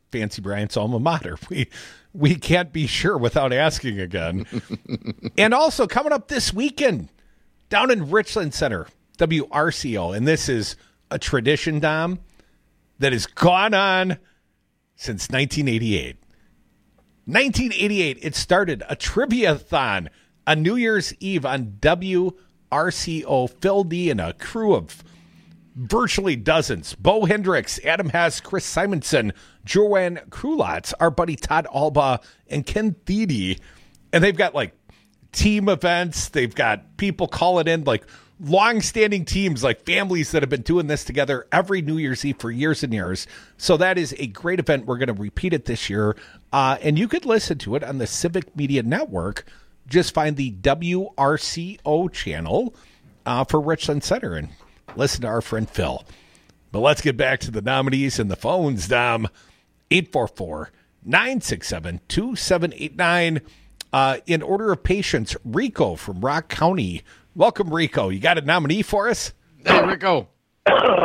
Fancy Bryant's alma mater. We we can't be sure without asking again. And also coming up this weekend down in Richland Center, W R C O, and this is a tradition, Dom, that has gone on since nineteen eighty-eight. nineteen eighty-eight, it started a trivia-thon on New Year's Eve on W R C O. Phil D and a crew of virtually dozens. Bo Hendricks, Adam Hess, Chris Simonson, Joanne Krulotz, our buddy Todd Alba, and Ken Thede. And they've got like team events. They've got people calling in like long-standing teams, like families that have been doing this together every New Year's Eve for years and years. So that is a great event. We're going to repeat it this year. Uh, and you could listen to it on the Civic Media Network. Just find the W R C O channel uh, for Richland Center and listen to our friend Phil. But let's get back to the nominees and the phones, Dom. eight four four, nine six seven, two seven eight nine. Uh, in order of patience, Rico from Rock County. Welcome, Rico. You got a nominee for us? Hey, Rico. Oh,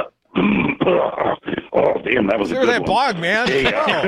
damn, that was Clear a good that one. bog, man. Hey, Oh.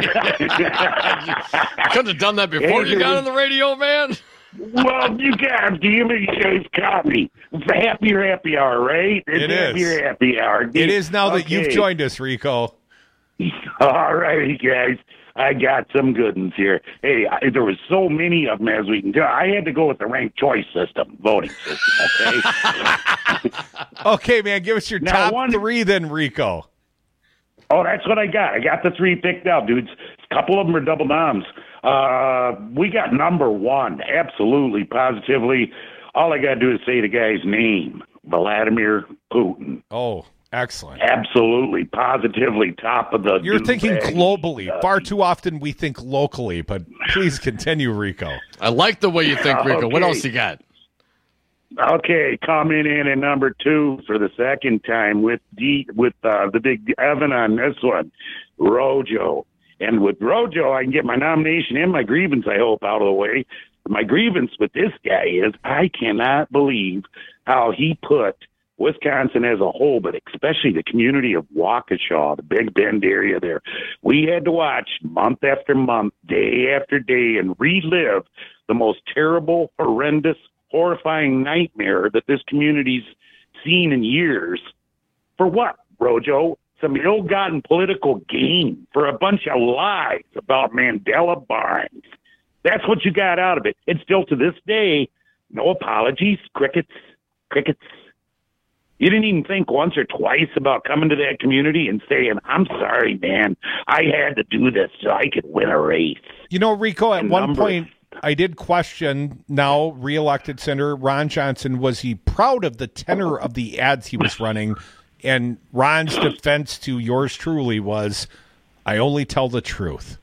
You couldn't have done that before Hey, you got dude. on the radio, man. Well, you got damn it, you guys caught me. It's a happier happy hour, right? It's It a is. happier happy hour. It is now that Okay. you've joined us, Rico. All righty, guys. I got some good ones here. Hey, I, there was so many of them as we can tell. I had to go with the ranked choice system, voting system, okay? Okay, man, give us your Now, top one- three then, Rico. Oh, that's what I got. I got the three picked out, dudes. A couple of them are double noms. Uh, we got number one, absolutely, positively. All I got to do is say the guy's name, Vladimir Putin. Oh, excellent. Absolutely, positively, top of the. You're thinking douchebag. globally. Uh, Far too often we think locally, but please continue, Rico. I like the way you think, Rico. What Okay. else you got? Okay, coming in at number two for the second time with D, with uh, the big Evan on this one, Rojo. And with Rojo, I can get my nomination and my grievance, I hope, out of the way. My grievance with this guy is I cannot believe how he put Wisconsin as a whole, but especially the community of Waukesha, the Big Bend area there. We had to watch month after month, day after day, and relive the most terrible, horrendous, horrifying nightmare that this community's seen in years. For what, Rojo? Some ill-gotten political gain for a bunch of lies about Mandela Barnes. That's what you got out of it. And still to this day, no apologies, crickets, crickets. You didn't even think once or twice about coming to that community and saying, I'm sorry, man, I had to do this so I could win a race. You know, Rico, at And one numbers. point, I did question now reelected Senator Ron Johnson. Was he proud of the tenor of the ads he was running? And Ron's defense to yours truly was, I only tell the truth.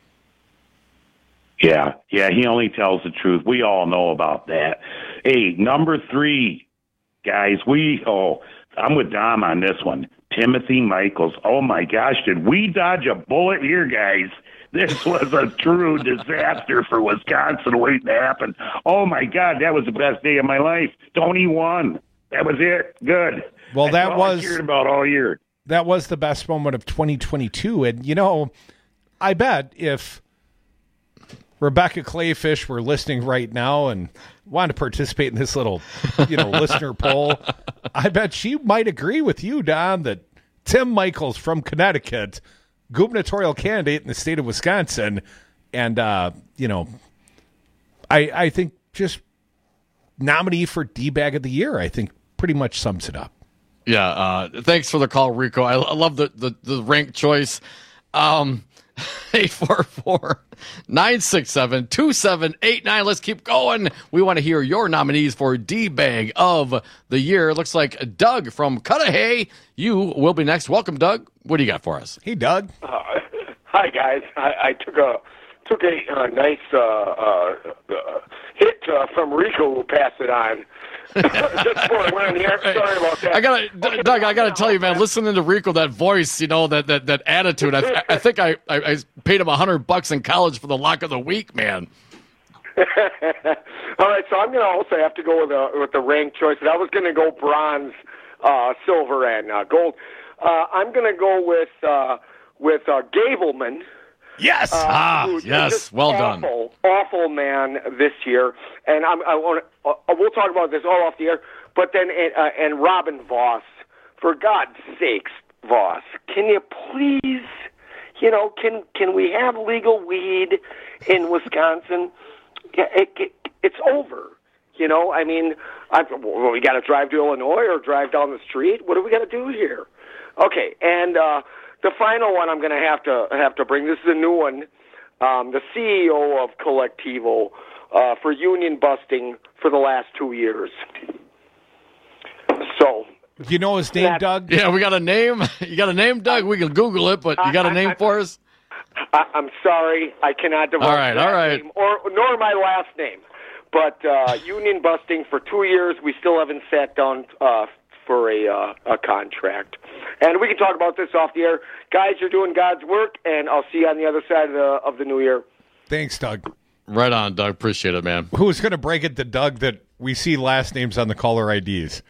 Yeah, yeah, he only tells the truth. We all know about that. Hey, number three, guys, we, oh, I'm with Dom on this one. Timothy Michaels. Oh, my gosh, did we dodge a bullet here, guys? This was a true disaster for Wisconsin waiting to happen. Oh, my God, that was the best day of my life. Tony won. That was it. Good. Well, That's that all was I cared about all year. That was the best moment of twenty twenty-two. And, you know, I bet if Rebecca Clayfish were listening right now and wanted to participate in this little, you know, listener poll, I bet she might agree with you, Don, that Tim Michaels from Connecticut, gubernatorial candidate in the state of Wisconsin, and, uh, you know, I, I think just nominee for D-Bag of the Year, I think pretty much sums it up. Yeah, uh, thanks for the call, Rico. I, I love the, the, the rank choice. Um, eight four four, nine six seven, two seven eight nine. Let's keep going. We want to hear your nominees for D-Bag of the Year. It looks like Doug from Cudahy. You will be next. Welcome, Doug. What do you got for us? Hey, Doug. Uh, hi, guys. I, I took a took a uh, nice uh, uh, uh, hit uh, from Rico who passed it on. Just before I went on the air. Sorry about that. I gotta, D- Doug. I gotta tell you, man. Listening to Rico, that voice, you know, that that, that attitude. I, I think I, I, I paid him a hundred bucks in college for the lock of the week, man. All right, so I'm going to also have to go with the with the rank choices. I was going to go bronze, uh, silver, and uh, gold. Uh, I'm going to go with uh, with uh, Gableman Yes. Uh, ah, who's yes. just Well awful, done. Awful man this year. And I'm, I want uh, we'll talk about this all off the air. But then, uh, and Robin Voss, for God's sakes, Voss, can you please, you know, can can we have legal weed in Wisconsin? It, it, it's over. You know, I mean, I, well, we got to drive to Illinois or drive down the street. What do we got to do here? Okay, and uh, the final one I'm going to have to have to bring. This is a new one. Um, the C E O of Collectivo uh, for union busting for the last two years. So, you know his name, Doug? Yeah, we got a name. You got a name, Doug? We can Google it, but you got a name I, I, for us? I, I'm sorry, I cannot divulge all right, that all right. name, or nor my last name. But uh, union busting for two years, we still haven't sat down uh, for a uh, a contract. And we can talk about this off the air. Guys, you're doing God's work, and I'll see you on the other side of the, of the new year. Thanks, Doug. Right on, Doug. Appreciate it, man. Who's going to break it to Doug that we see last names on the caller I Ds?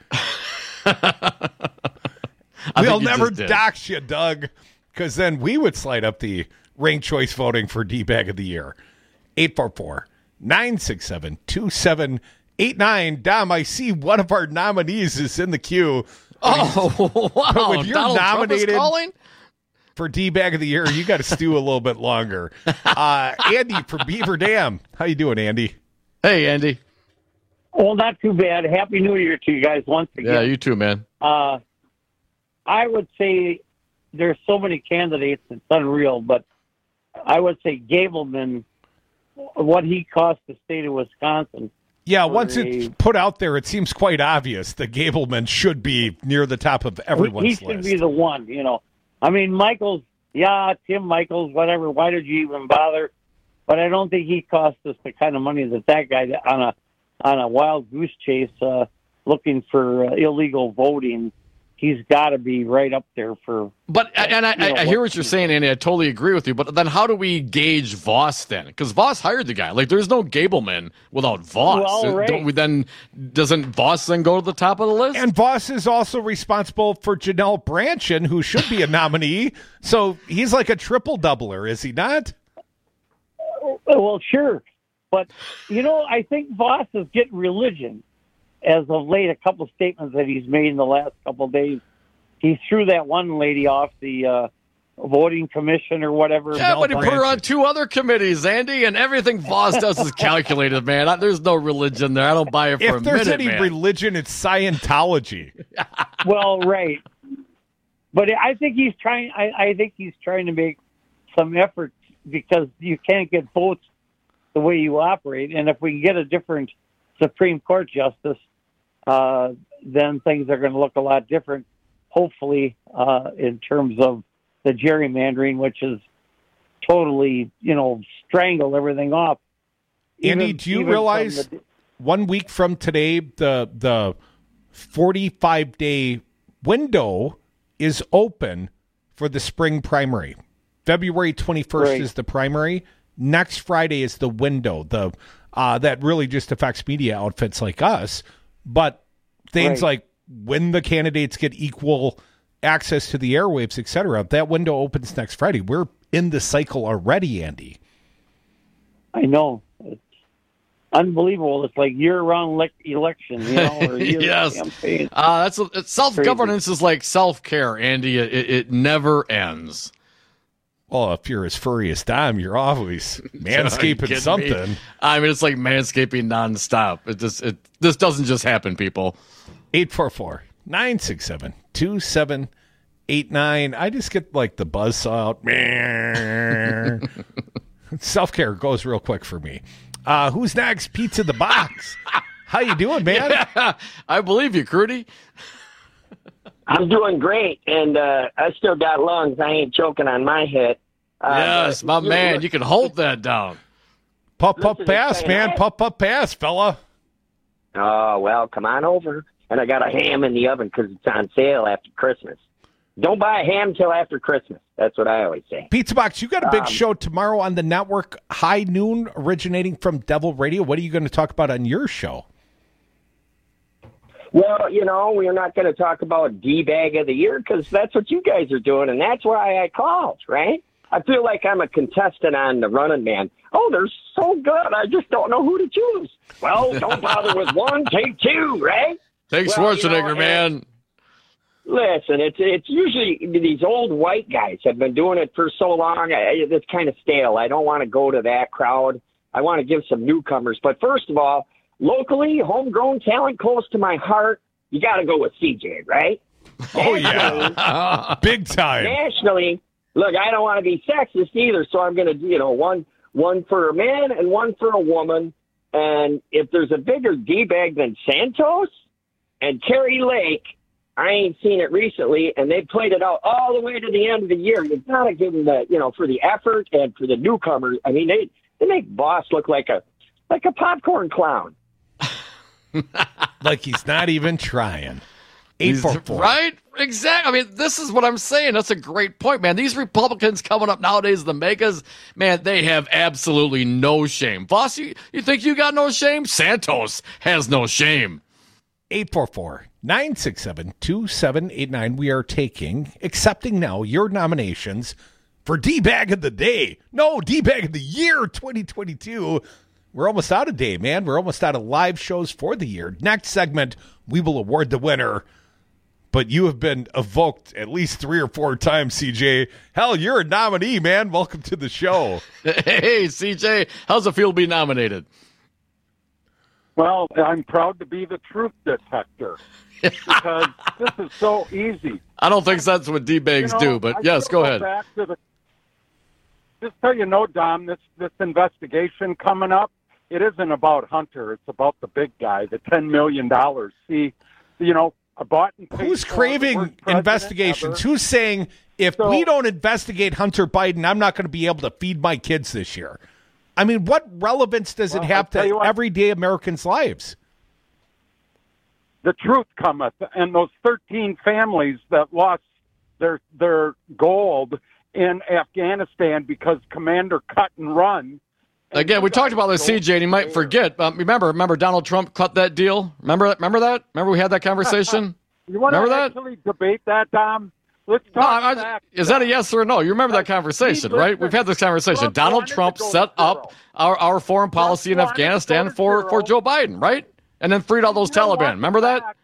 We'll never dox you, Doug, because then we would slide up the ranked choice voting for D-Bag of the Year. eight four four, nine six seven, two seven eight nine. Dom, I see one of our nominees is in the queue. Oh, wow. But when you're Donald nominated Trump is calling? for D-Bag of the Year, you got to stew a little bit longer. Uh, Andy from Beaver Dam. How you doing, Andy? Hey, Andy. Well, not too bad. Happy New Year to you guys once again. Yeah, you too, man. Uh, I would say there's so many candidates, it's unreal, but I would say Gableman, what he cost the state of Wisconsin. Yeah, once a, it's put out there, it seems quite obvious that Gableman should be near the top of everyone's list. He should list. be the one, you know. I mean, Michaels, yeah, Tim Michaels, whatever, why did you even bother? But I don't think he cost us the kind of money that that guy on a on a wild goose chase uh, looking for uh, illegal voting. He's got to be right up there for. But and I, know, I hear what you're saying, Andy. I totally agree with you. But then, how do we gauge Voss then? Because Voss hired the guy. Like, there's no Gableman without Voss. Well, right. Don't we then? Doesn't Voss then go to the top of the list? And Voss is also responsible for Janelle Brandtjen, who should be a nominee. So he's like a triple doubler, is he not? Well, sure, but you know, I think Voss is getting religion. As of late, a couple of statements that he's made in the last couple of days, he threw that one lady off the uh, voting commission or whatever. Yeah, but he put her on two other committees, Andy, and everything Voss does is calculated, man. I, there's no religion there. I don't buy it for if a minute, there's any man. religion, it's Scientology. Well, right, but I think he's trying. I, I think he's trying to make some effort because you can't get votes the way you operate, and if we can get a different Supreme Court justice. Uh, then things are going to look a lot different, hopefully, uh, in terms of the gerrymandering, which is totally, you know, strangle everything off. Andy, Even, do you realize the... one week from today, the the forty-five day window is open for the spring primary? February twenty-first right. is the primary. Next Friday is the window. The uh, that really just affects media outfits like us. But things right. like when the candidates get equal access to the airwaves, et cetera, that window opens next Friday. We're in the cycle already, Andy. I know. It's unbelievable. It's like year-round le- election, you know, or year yes. campaign. Uh, that's a, self-governance is like self-care, Andy. It, it, it never ends. Well, if you're as furry as Dom, you're always manscaping something. Me? I mean, it's like manscaping nonstop. It just it this doesn't just happen, people. eight four four, nine six seven, two seven eight nine. I just get like the buzzsaw out. Self-care goes real quick for me. Uh, who's next? Pizza the Box. How you doing, man? Yeah, I believe you, Crudy. I'm doing great, and uh, I still got lungs. I ain't choking on my head. Uh, yes, my man. Look, you can hold that down. Puff, puff, pass, man. I... Puff, puff, pass, fella. Oh, well, come on over. And I got a ham in the oven because it's on sale after Christmas. Don't buy a ham till after Christmas. That's what I always say. Pizza Box, you got a big um, show tomorrow on the network, High Noon, originating from Devil Radio. What are you going to talk about on your show? Well, you know, we're not going to talk about D-Bag of the Year because that's what you guys are doing, and that's why I called, right? I feel like I'm a contestant on the Running Man. Oh, they're so good. I just don't know who to choose. Well, don't bother with one. Take two, right? Take well, Schwarzenegger, you know, man. Listen, it's it's usually these old white guys have been doing it for so long. I, it's kind of stale. I don't want to go to that crowd. I want to give some newcomers. But first of all, locally, homegrown talent close to my heart, you got to go with C J, right? Oh, yeah. Big time. Nationally, look, I don't want to be sexist either, so I'm going to, you know, one one for a man and one for a woman. And if there's a bigger D-bag than Santos and Kerry Lake, I ain't seen it recently, and they played it out all the way to the end of the year. You've got to give them the, you know, for the effort and for the newcomers. I mean, they they make Boss look like a like a popcorn clown. Like he's not even trying. Eight four four. Right? Exactly. I mean, this is what I'm saying. That's a great point, man. These Republicans coming up nowadays, the megas, man, they have absolutely no shame. Boss, you, you think you got no shame? Santos has no shame. eight four four, nine six seven, two seven eight nine. We are taking, accepting now your nominations for D-Bag of the Day. No, D-Bag of the Year twenty twenty-two. We're almost out of day, man. We're almost out of live shows for the year. Next segment, we will award the winner. But you have been evoked at least three or four times, C J. Hell, you're a nominee, man. Welcome to the show. Hey, C J, how's it feel to be nominated? Well, I'm proud to be the truth detector because this is so easy. I don't think that's what D-Bags you know, do, but I yes, go, go ahead. Back to the, just so you know, Dom, this, this investigation coming up, it isn't about Hunter. It's about the big guy, the ten million dollars. See, you know, I bought and paid Who's craving investigations? Ever. Who's saying, if so, we don't investigate Hunter Biden, I'm not going to be able to feed my kids this year? I mean, what relevance does well, it have to what, everyday Americans' lives? The truth cometh, and those thirteen families that lost their their gold in Afghanistan because Commander cut and run. Again, we talked about this, C J, and you might forget. Um, remember, remember Donald Trump cut that deal? Remember that? Remember that? Remember we had that conversation? You want remember to actually that? debate that, Dom? Let's talk no, I, back. Is that a yes or a no? You remember that conversation, right? We've had this conversation. Trump Donald Trump set up our, our foreign policy Trump in Afghanistan for, for Joe Biden, right? And then freed all those you Taliban. Remember that? Back.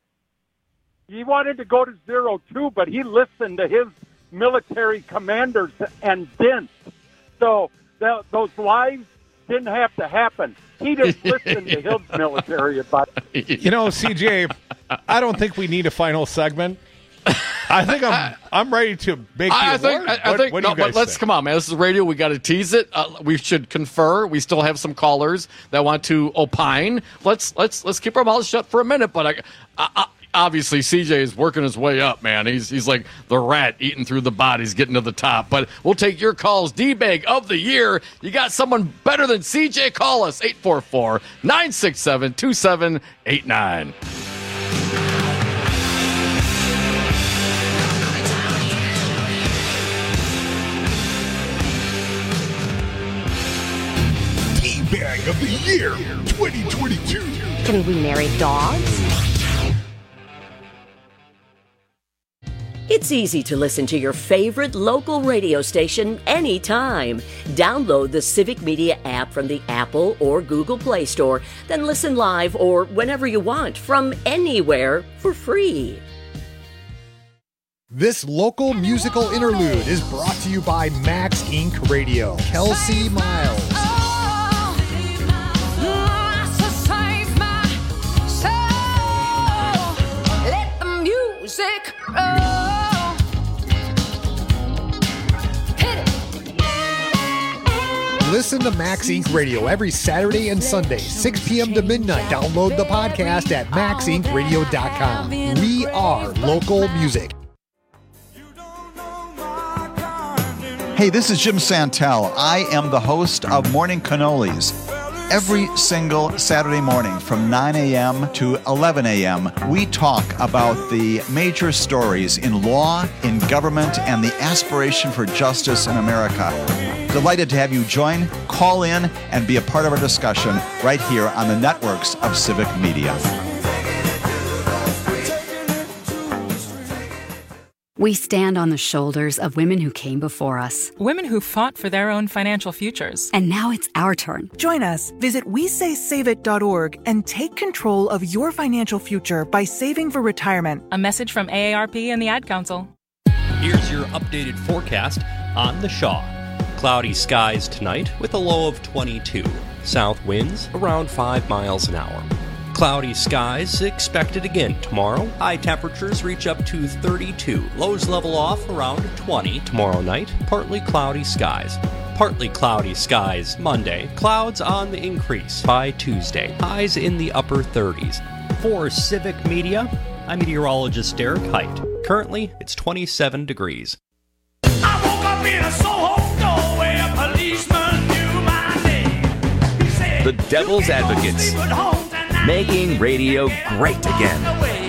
He wanted to go to zero, too, but he listened to his military commanders and didn't. So that, those lives didn't have to happen. He just listened to his military advice. You know, C J, I don't think we need a final segment. I think I'm I'm ready to make the I award. think, I, I what, think what no, do you guys but let's think? come on, man. This is radio. We got to tease it. Uh, we should confer. We still have some callers that want to opine. Let's let's let's keep our mouths shut for a minute. But I, I, I, obviously, C J is working his way up, man. He's he's like the rat eating through the bodies, getting to the top. But we'll take your calls. D-Bag of the year. You got someone better than C J? Call us eight four four, nine six seven, two seven eight nine. Bag of the Year twenty twenty-two. Can we marry dogs? It's easy to listen to your favorite local radio station anytime. Download the Civic Media app from the Apple or Google Play Store, then listen live or whenever you want from anywhere for free. This local musical interlude is brought to you by Max Incorporated. Radio. Kelsey Miles. Music, oh. Hit it. Listen to Max Incorporated. Radio every Saturday and Sunday, six p.m. to midnight. Download the podcast at max inc radio dot com. We are local music. Hey, this is Jim Santel. I am the host of Morning Cannolis. Every single Saturday morning from nine a.m. to eleven a.m., we talk about the major stories in law, in government, and the aspiration for justice in America. Delighted to have you join, call in, and be a part of our discussion right here on the networks of Civic Media. We stand on the shoulders of women who came before us. Women who fought for their own financial futures. And now it's our turn. Join us. Visit we say save it dot org and take control of your financial future by saving for retirement. A message from A A R P and the Ad Council. Here's your updated forecast on the Shaw. Cloudy skies tonight with a low of twenty-two. South winds around five miles an hour. Cloudy skies expected again tomorrow. High temperatures reach up to thirty-two. Lows level off around twenty. Tomorrow night, partly cloudy skies. Partly cloudy skies Monday. Clouds on the increase by Tuesday. Highs in the upper thirties. For Civic Media, I'm meteorologist Derek Height. Currently, it's twenty-seven degrees. I woke up in a Soho store where a policeman knew my name. He said, The Devil's Advocates, making radio great again.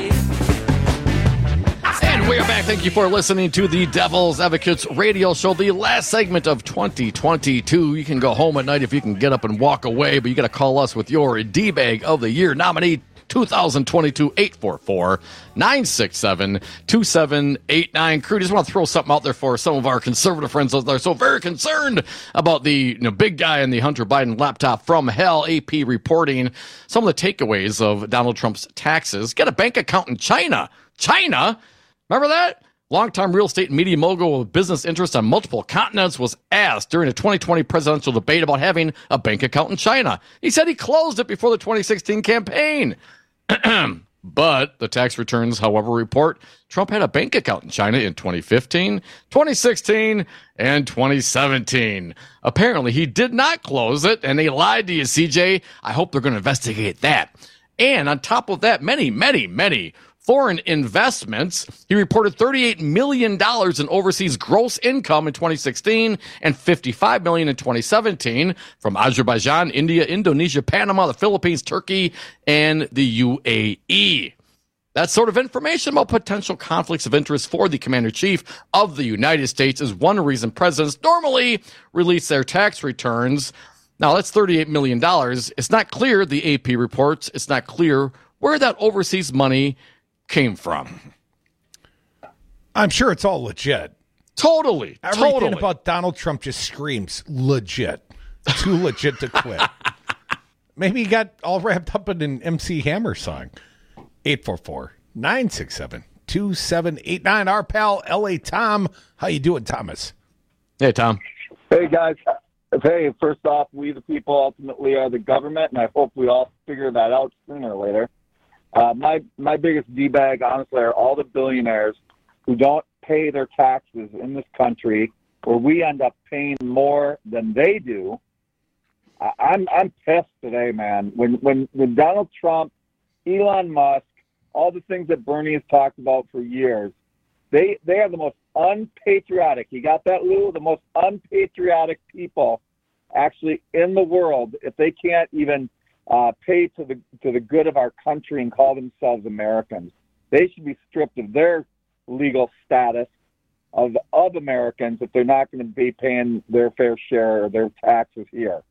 And we are back. Thank you for listening to the Devil's Advocates radio show, the last segment of twenty twenty-two. You can go home at night if you can get up and walk away, but you got to call us with your D-Bag of the Year nominee two thousand twenty-two, eight four four, nine six seven, two seven eight nine. Crew, just want to throw something out there for some of our conservative friends out there so very concerned about the you know, big guy and the Hunter Biden laptop from hell. A P reporting some of the takeaways of Donald Trump's taxes. Get a bank account in China. China? Remember that? Longtime real estate and media mogul with business interests on multiple continents was asked during a twenty twenty presidential debate about having a bank account in China. He said he closed it before the twenty sixteen campaign. But the tax returns, however, report Trump had a bank account in China in twenty fifteen, twenty sixteen, and twenty seventeen. Apparently, he did not close it, and they lied to you, C J. I hope they're going to investigate that. And on top of that, many, many, many foreign investments. He reported thirty-eight million dollars in overseas gross income in twenty sixteen and fifty-five million dollars in twenty seventeen from Azerbaijan, India, Indonesia, Panama, the Philippines, Turkey, and the U A E. That sort of information about potential conflicts of interest for the commander-in-chief of the United States is one reason presidents normally release their tax returns. Now, that's thirty-eight million dollars. It's not clear, the A P reports, it's not clear where that overseas money came from. I'm sure it's all legit. Totally. Everything totally. about Donald Trump just screams legit. Too legit to quit. Maybe he got all wrapped up in an M C Hammer song. eight four four, nine six seven, two seven eight nine. Our pal L A Tom. How you doing, Thomas? Hey, Tom. Hey, guys. Hey, first off, we the people ultimately are the government, and I hope we all figure that out sooner or later. Uh, my my biggest D-bag, honestly, are all the billionaires who don't pay their taxes in this country, where we end up paying more than they do. I, I'm I'm pissed today, man. When when when Donald Trump, Elon Musk, all the things that Bernie has talked about for years, they they are the most unpatriotic. You got that, Lou? The most unpatriotic people actually in the world. If they can't even Uh, pay to the to the good of our country and call themselves Americans, they should be stripped of their legal status of of Americans if they're not going to be paying their fair share of their taxes here.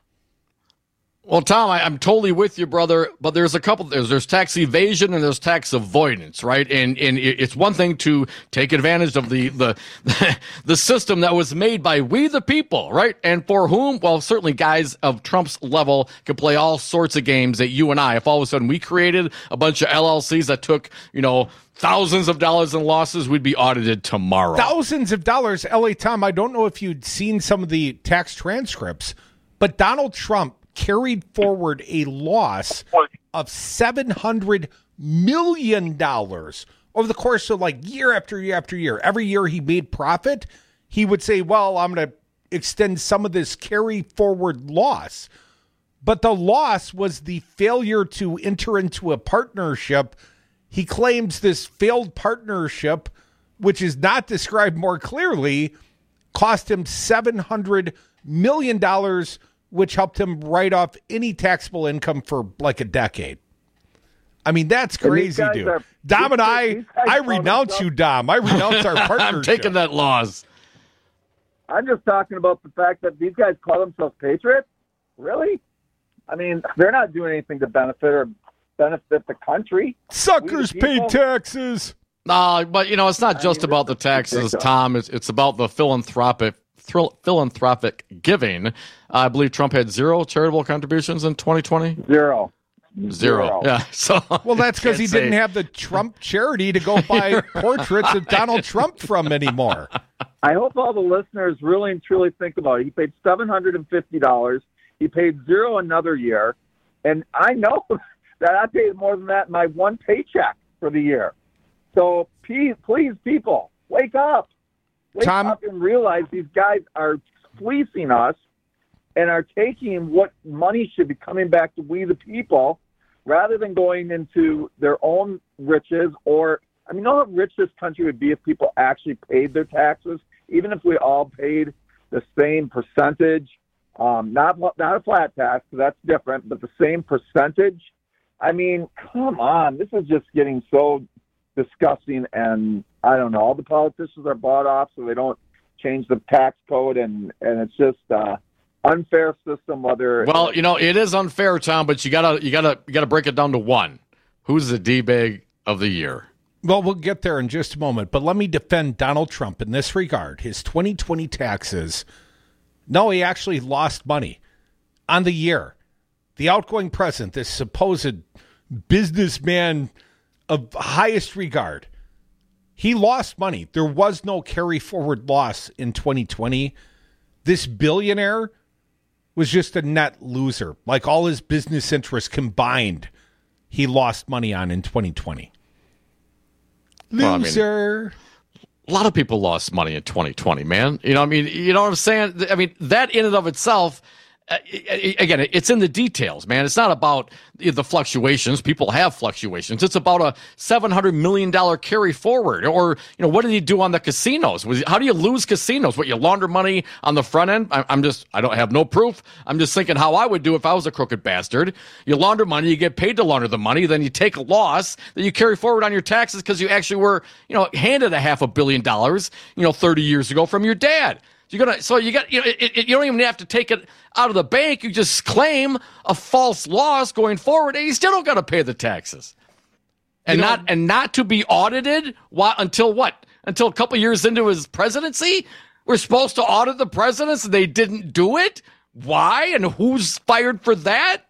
Well, Tom, I, I'm totally with you, brother. But there's a couple. There's there's tax evasion and there's tax avoidance, right? And and it's one thing to take advantage of the the the system that was made by we the people, right? And for whom? Well, certainly guys of Trump's level can play all sorts of games that you and I. If all of a sudden we created a bunch of L L Cs that took, you know, thousands of dollars in losses, we'd be audited tomorrow. Thousands of dollars, L A Tom. I don't know if you'd seen some of the tax transcripts, but Donald Trump carried forward a loss of seven hundred million dollars over the course of like year after year after year. Every year he made profit, he would say, well, I'm going to extend some of this carry forward loss. But the loss was the failure to enter into a partnership. He claims this failed partnership, which is not described more clearly, cost him seven hundred million dollars, which helped him write off any taxable income for like a decade. I mean, that's crazy, dude. Are, Dom and I, I renounce you, Dom. I renounce our partnership. I'm taking that loss. I'm just talking about the fact that these guys call themselves patriots. Really? I mean, they're not doing anything to benefit or benefit the country. Suckers pay taxes. Uh, but, you know, it's not just about the taxes, Tom. It's, it's about the philanthropic thrill, philanthropic giving. I believe Trump had zero charitable contributions in twenty twenty. Zero. Zero. Zero. Yeah. So well, that's because he say. didn't have the Trump charity to go buy portraits of Donald Trump from anymore. I hope all the listeners really and truly think about it. He paid seven hundred fifty dollars. He paid zero another year. And I know that I paid more than that in my one paycheck for the year. So please, please people, wake up. Wake Tom, up and realize these guys are fleecing us and are taking what money should be coming back to we the people rather than going into their own riches. Or, I mean, you know how rich this country would be if people actually paid their taxes, even if we all paid the same percentage, um, not, not a flat tax, because that's different, but the same percentage. I mean, come on. This is just getting so disgusting, and I don't know. All the politicians are bought off so they don't change the tax code, and, and it's just uh, unfair system. Whether well, you know, it is unfair, Tom, but you gotta you gotta you gotta break it down to one. Who's the D-bag of the year? Well, we'll get there in just a moment, but let me defend Donald Trump in this regard. His twenty twenty taxes, no, he actually lost money on the year. The outgoing president, this supposed businessman of highest regard, he lost money. There was no carry forward loss in twenty twenty. This billionaire was just a net loser. Like all his business interests combined, he lost money on in twenty twenty. Loser. Well, I mean, a lot of people lost money in twenty twenty, man. You know what I mean? You know what I'm saying? I mean, that in and of itself, uh, again, it's in the details, man. It's not about the fluctuations. People have fluctuations. It's about a seven hundred million dollars carry forward. Or, you know, what did he do on the casinos? Was, how do you lose casinos? What, you launder money on the front end? I, I'm just, I don't have no proof. I'm just thinking how I would do if I was a crooked bastard. You launder money, you get paid to launder the money, then you take a loss that you carry forward on your taxes because you actually were, you know, handed a half a billion dollars, you know, thirty years ago from your dad. You're gonna, so you got, you know, it, it, you don't even have to take it out of the bank. You just claim a false loss going forward, and you still don't got to pay the taxes, and you know, not and not to be audited. Why, until what? Until a couple years into his presidency, we're supposed to audit the presidents, and they didn't do it. Why? And who's fired for that?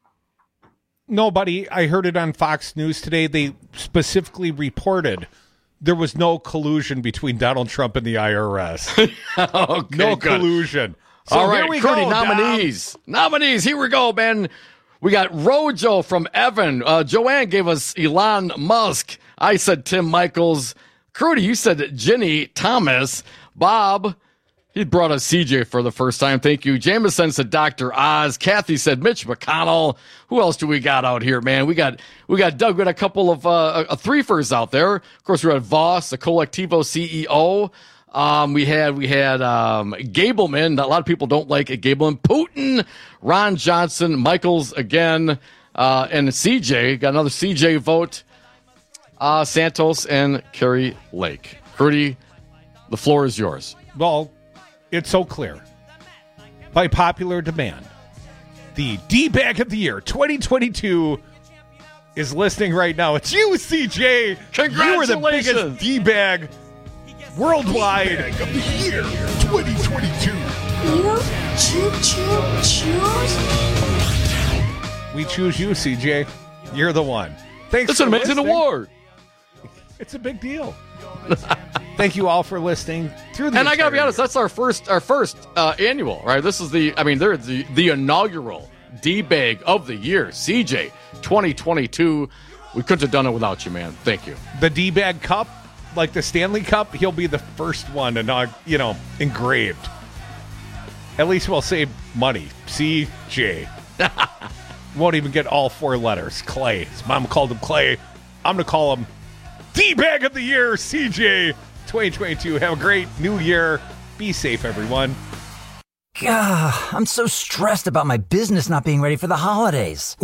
Nobody. I heard it on Fox News today. They specifically reported there was no collusion between Donald Trump and the I R S. Okay, no good. collusion. So all right, here we Crudy, go, nominees. Dom. Nominees, here we go, man. We got Rojo from Evan. Uh, Joanne gave us Elon Musk. I said Tim Michaels. Crudy, you said Ginny Thomas. Bob, he brought us C J for the first time. Thank you. Jameson said Doctor Oz. Kathy said Mitch McConnell. Who else do we got out here, man? We got we got Doug. We got a couple of uh, a threefers out there. Of course, we had Voss, the Collectivo C E O. Um, we had we had um, Gableman. A lot of people don't like Gableman. Putin, Ron Johnson, Michaels again, uh, and C J. Got another C J vote. Uh, Santos and Kerry Lake. Crudy, the floor is yours. Well, it's so clear. By popular demand, the D-Bag of the Year twenty twenty-two is listening right now. It's you, C J. Congratulations. You are the biggest D-Bag worldwide. D-Bag of the Year twenty twenty-two. You choose, choose. We choose you, C J. You're the one. Thanks. It's an amazing listening. award. It's a big deal. Thank you all for listening through the And I gotta be honest, that's our first our first uh, annual, right? This is the I mean, they're the, the inaugural D-Bag of the Year, C J twenty twenty-two. We couldn't have done it without you, man. Thank you. The D-Bag Cup, like the Stanley Cup, he'll be the first one and uh, you know, engraved. At least we'll save money. C J. Won't even get all four letters. Clay. His mom called him Clay. I'm gonna call him D-Bag of the Year, C J twenty twenty-two. Have a great new year. Be safe, everyone. God, I'm so stressed about my business not being ready for the holidays.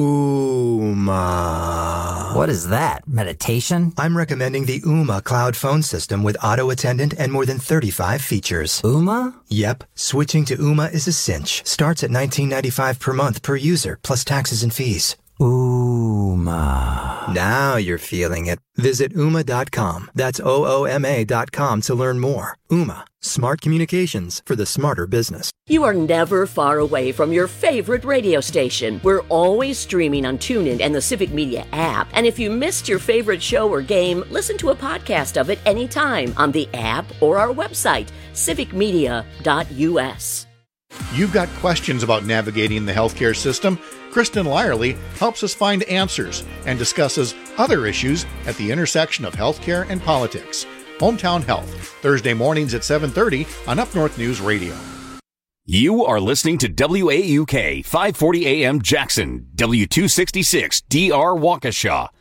Ooma. What is that? Meditation? I'm recommending the Ooma cloud phone system with auto attendant and more than thirty-five features. Ooma? Yep. Switching to Ooma is a cinch. Starts at nineteen ninety-five per month per user, plus taxes and fees. Ooma. Ooma. Now you're feeling it. Visit ooma dot com. That's O O M A dot com to learn more. Ooma. Smart communications for the smarter business. You are never far away from your favorite radio station. We're always streaming on TuneIn and the Civic Media app. And if you missed your favorite show or game, listen to a podcast of it anytime on the app or our website, civic media dot U S. You've got questions about navigating the healthcare system? Kristen Lyerly helps us find answers and discusses other issues at the intersection of healthcare and politics. Hometown Health, Thursday mornings at seven thirty on Up North News Radio. You are listening to W A U K, five forty A M Jackson, W two sixty-six D R Waukesha,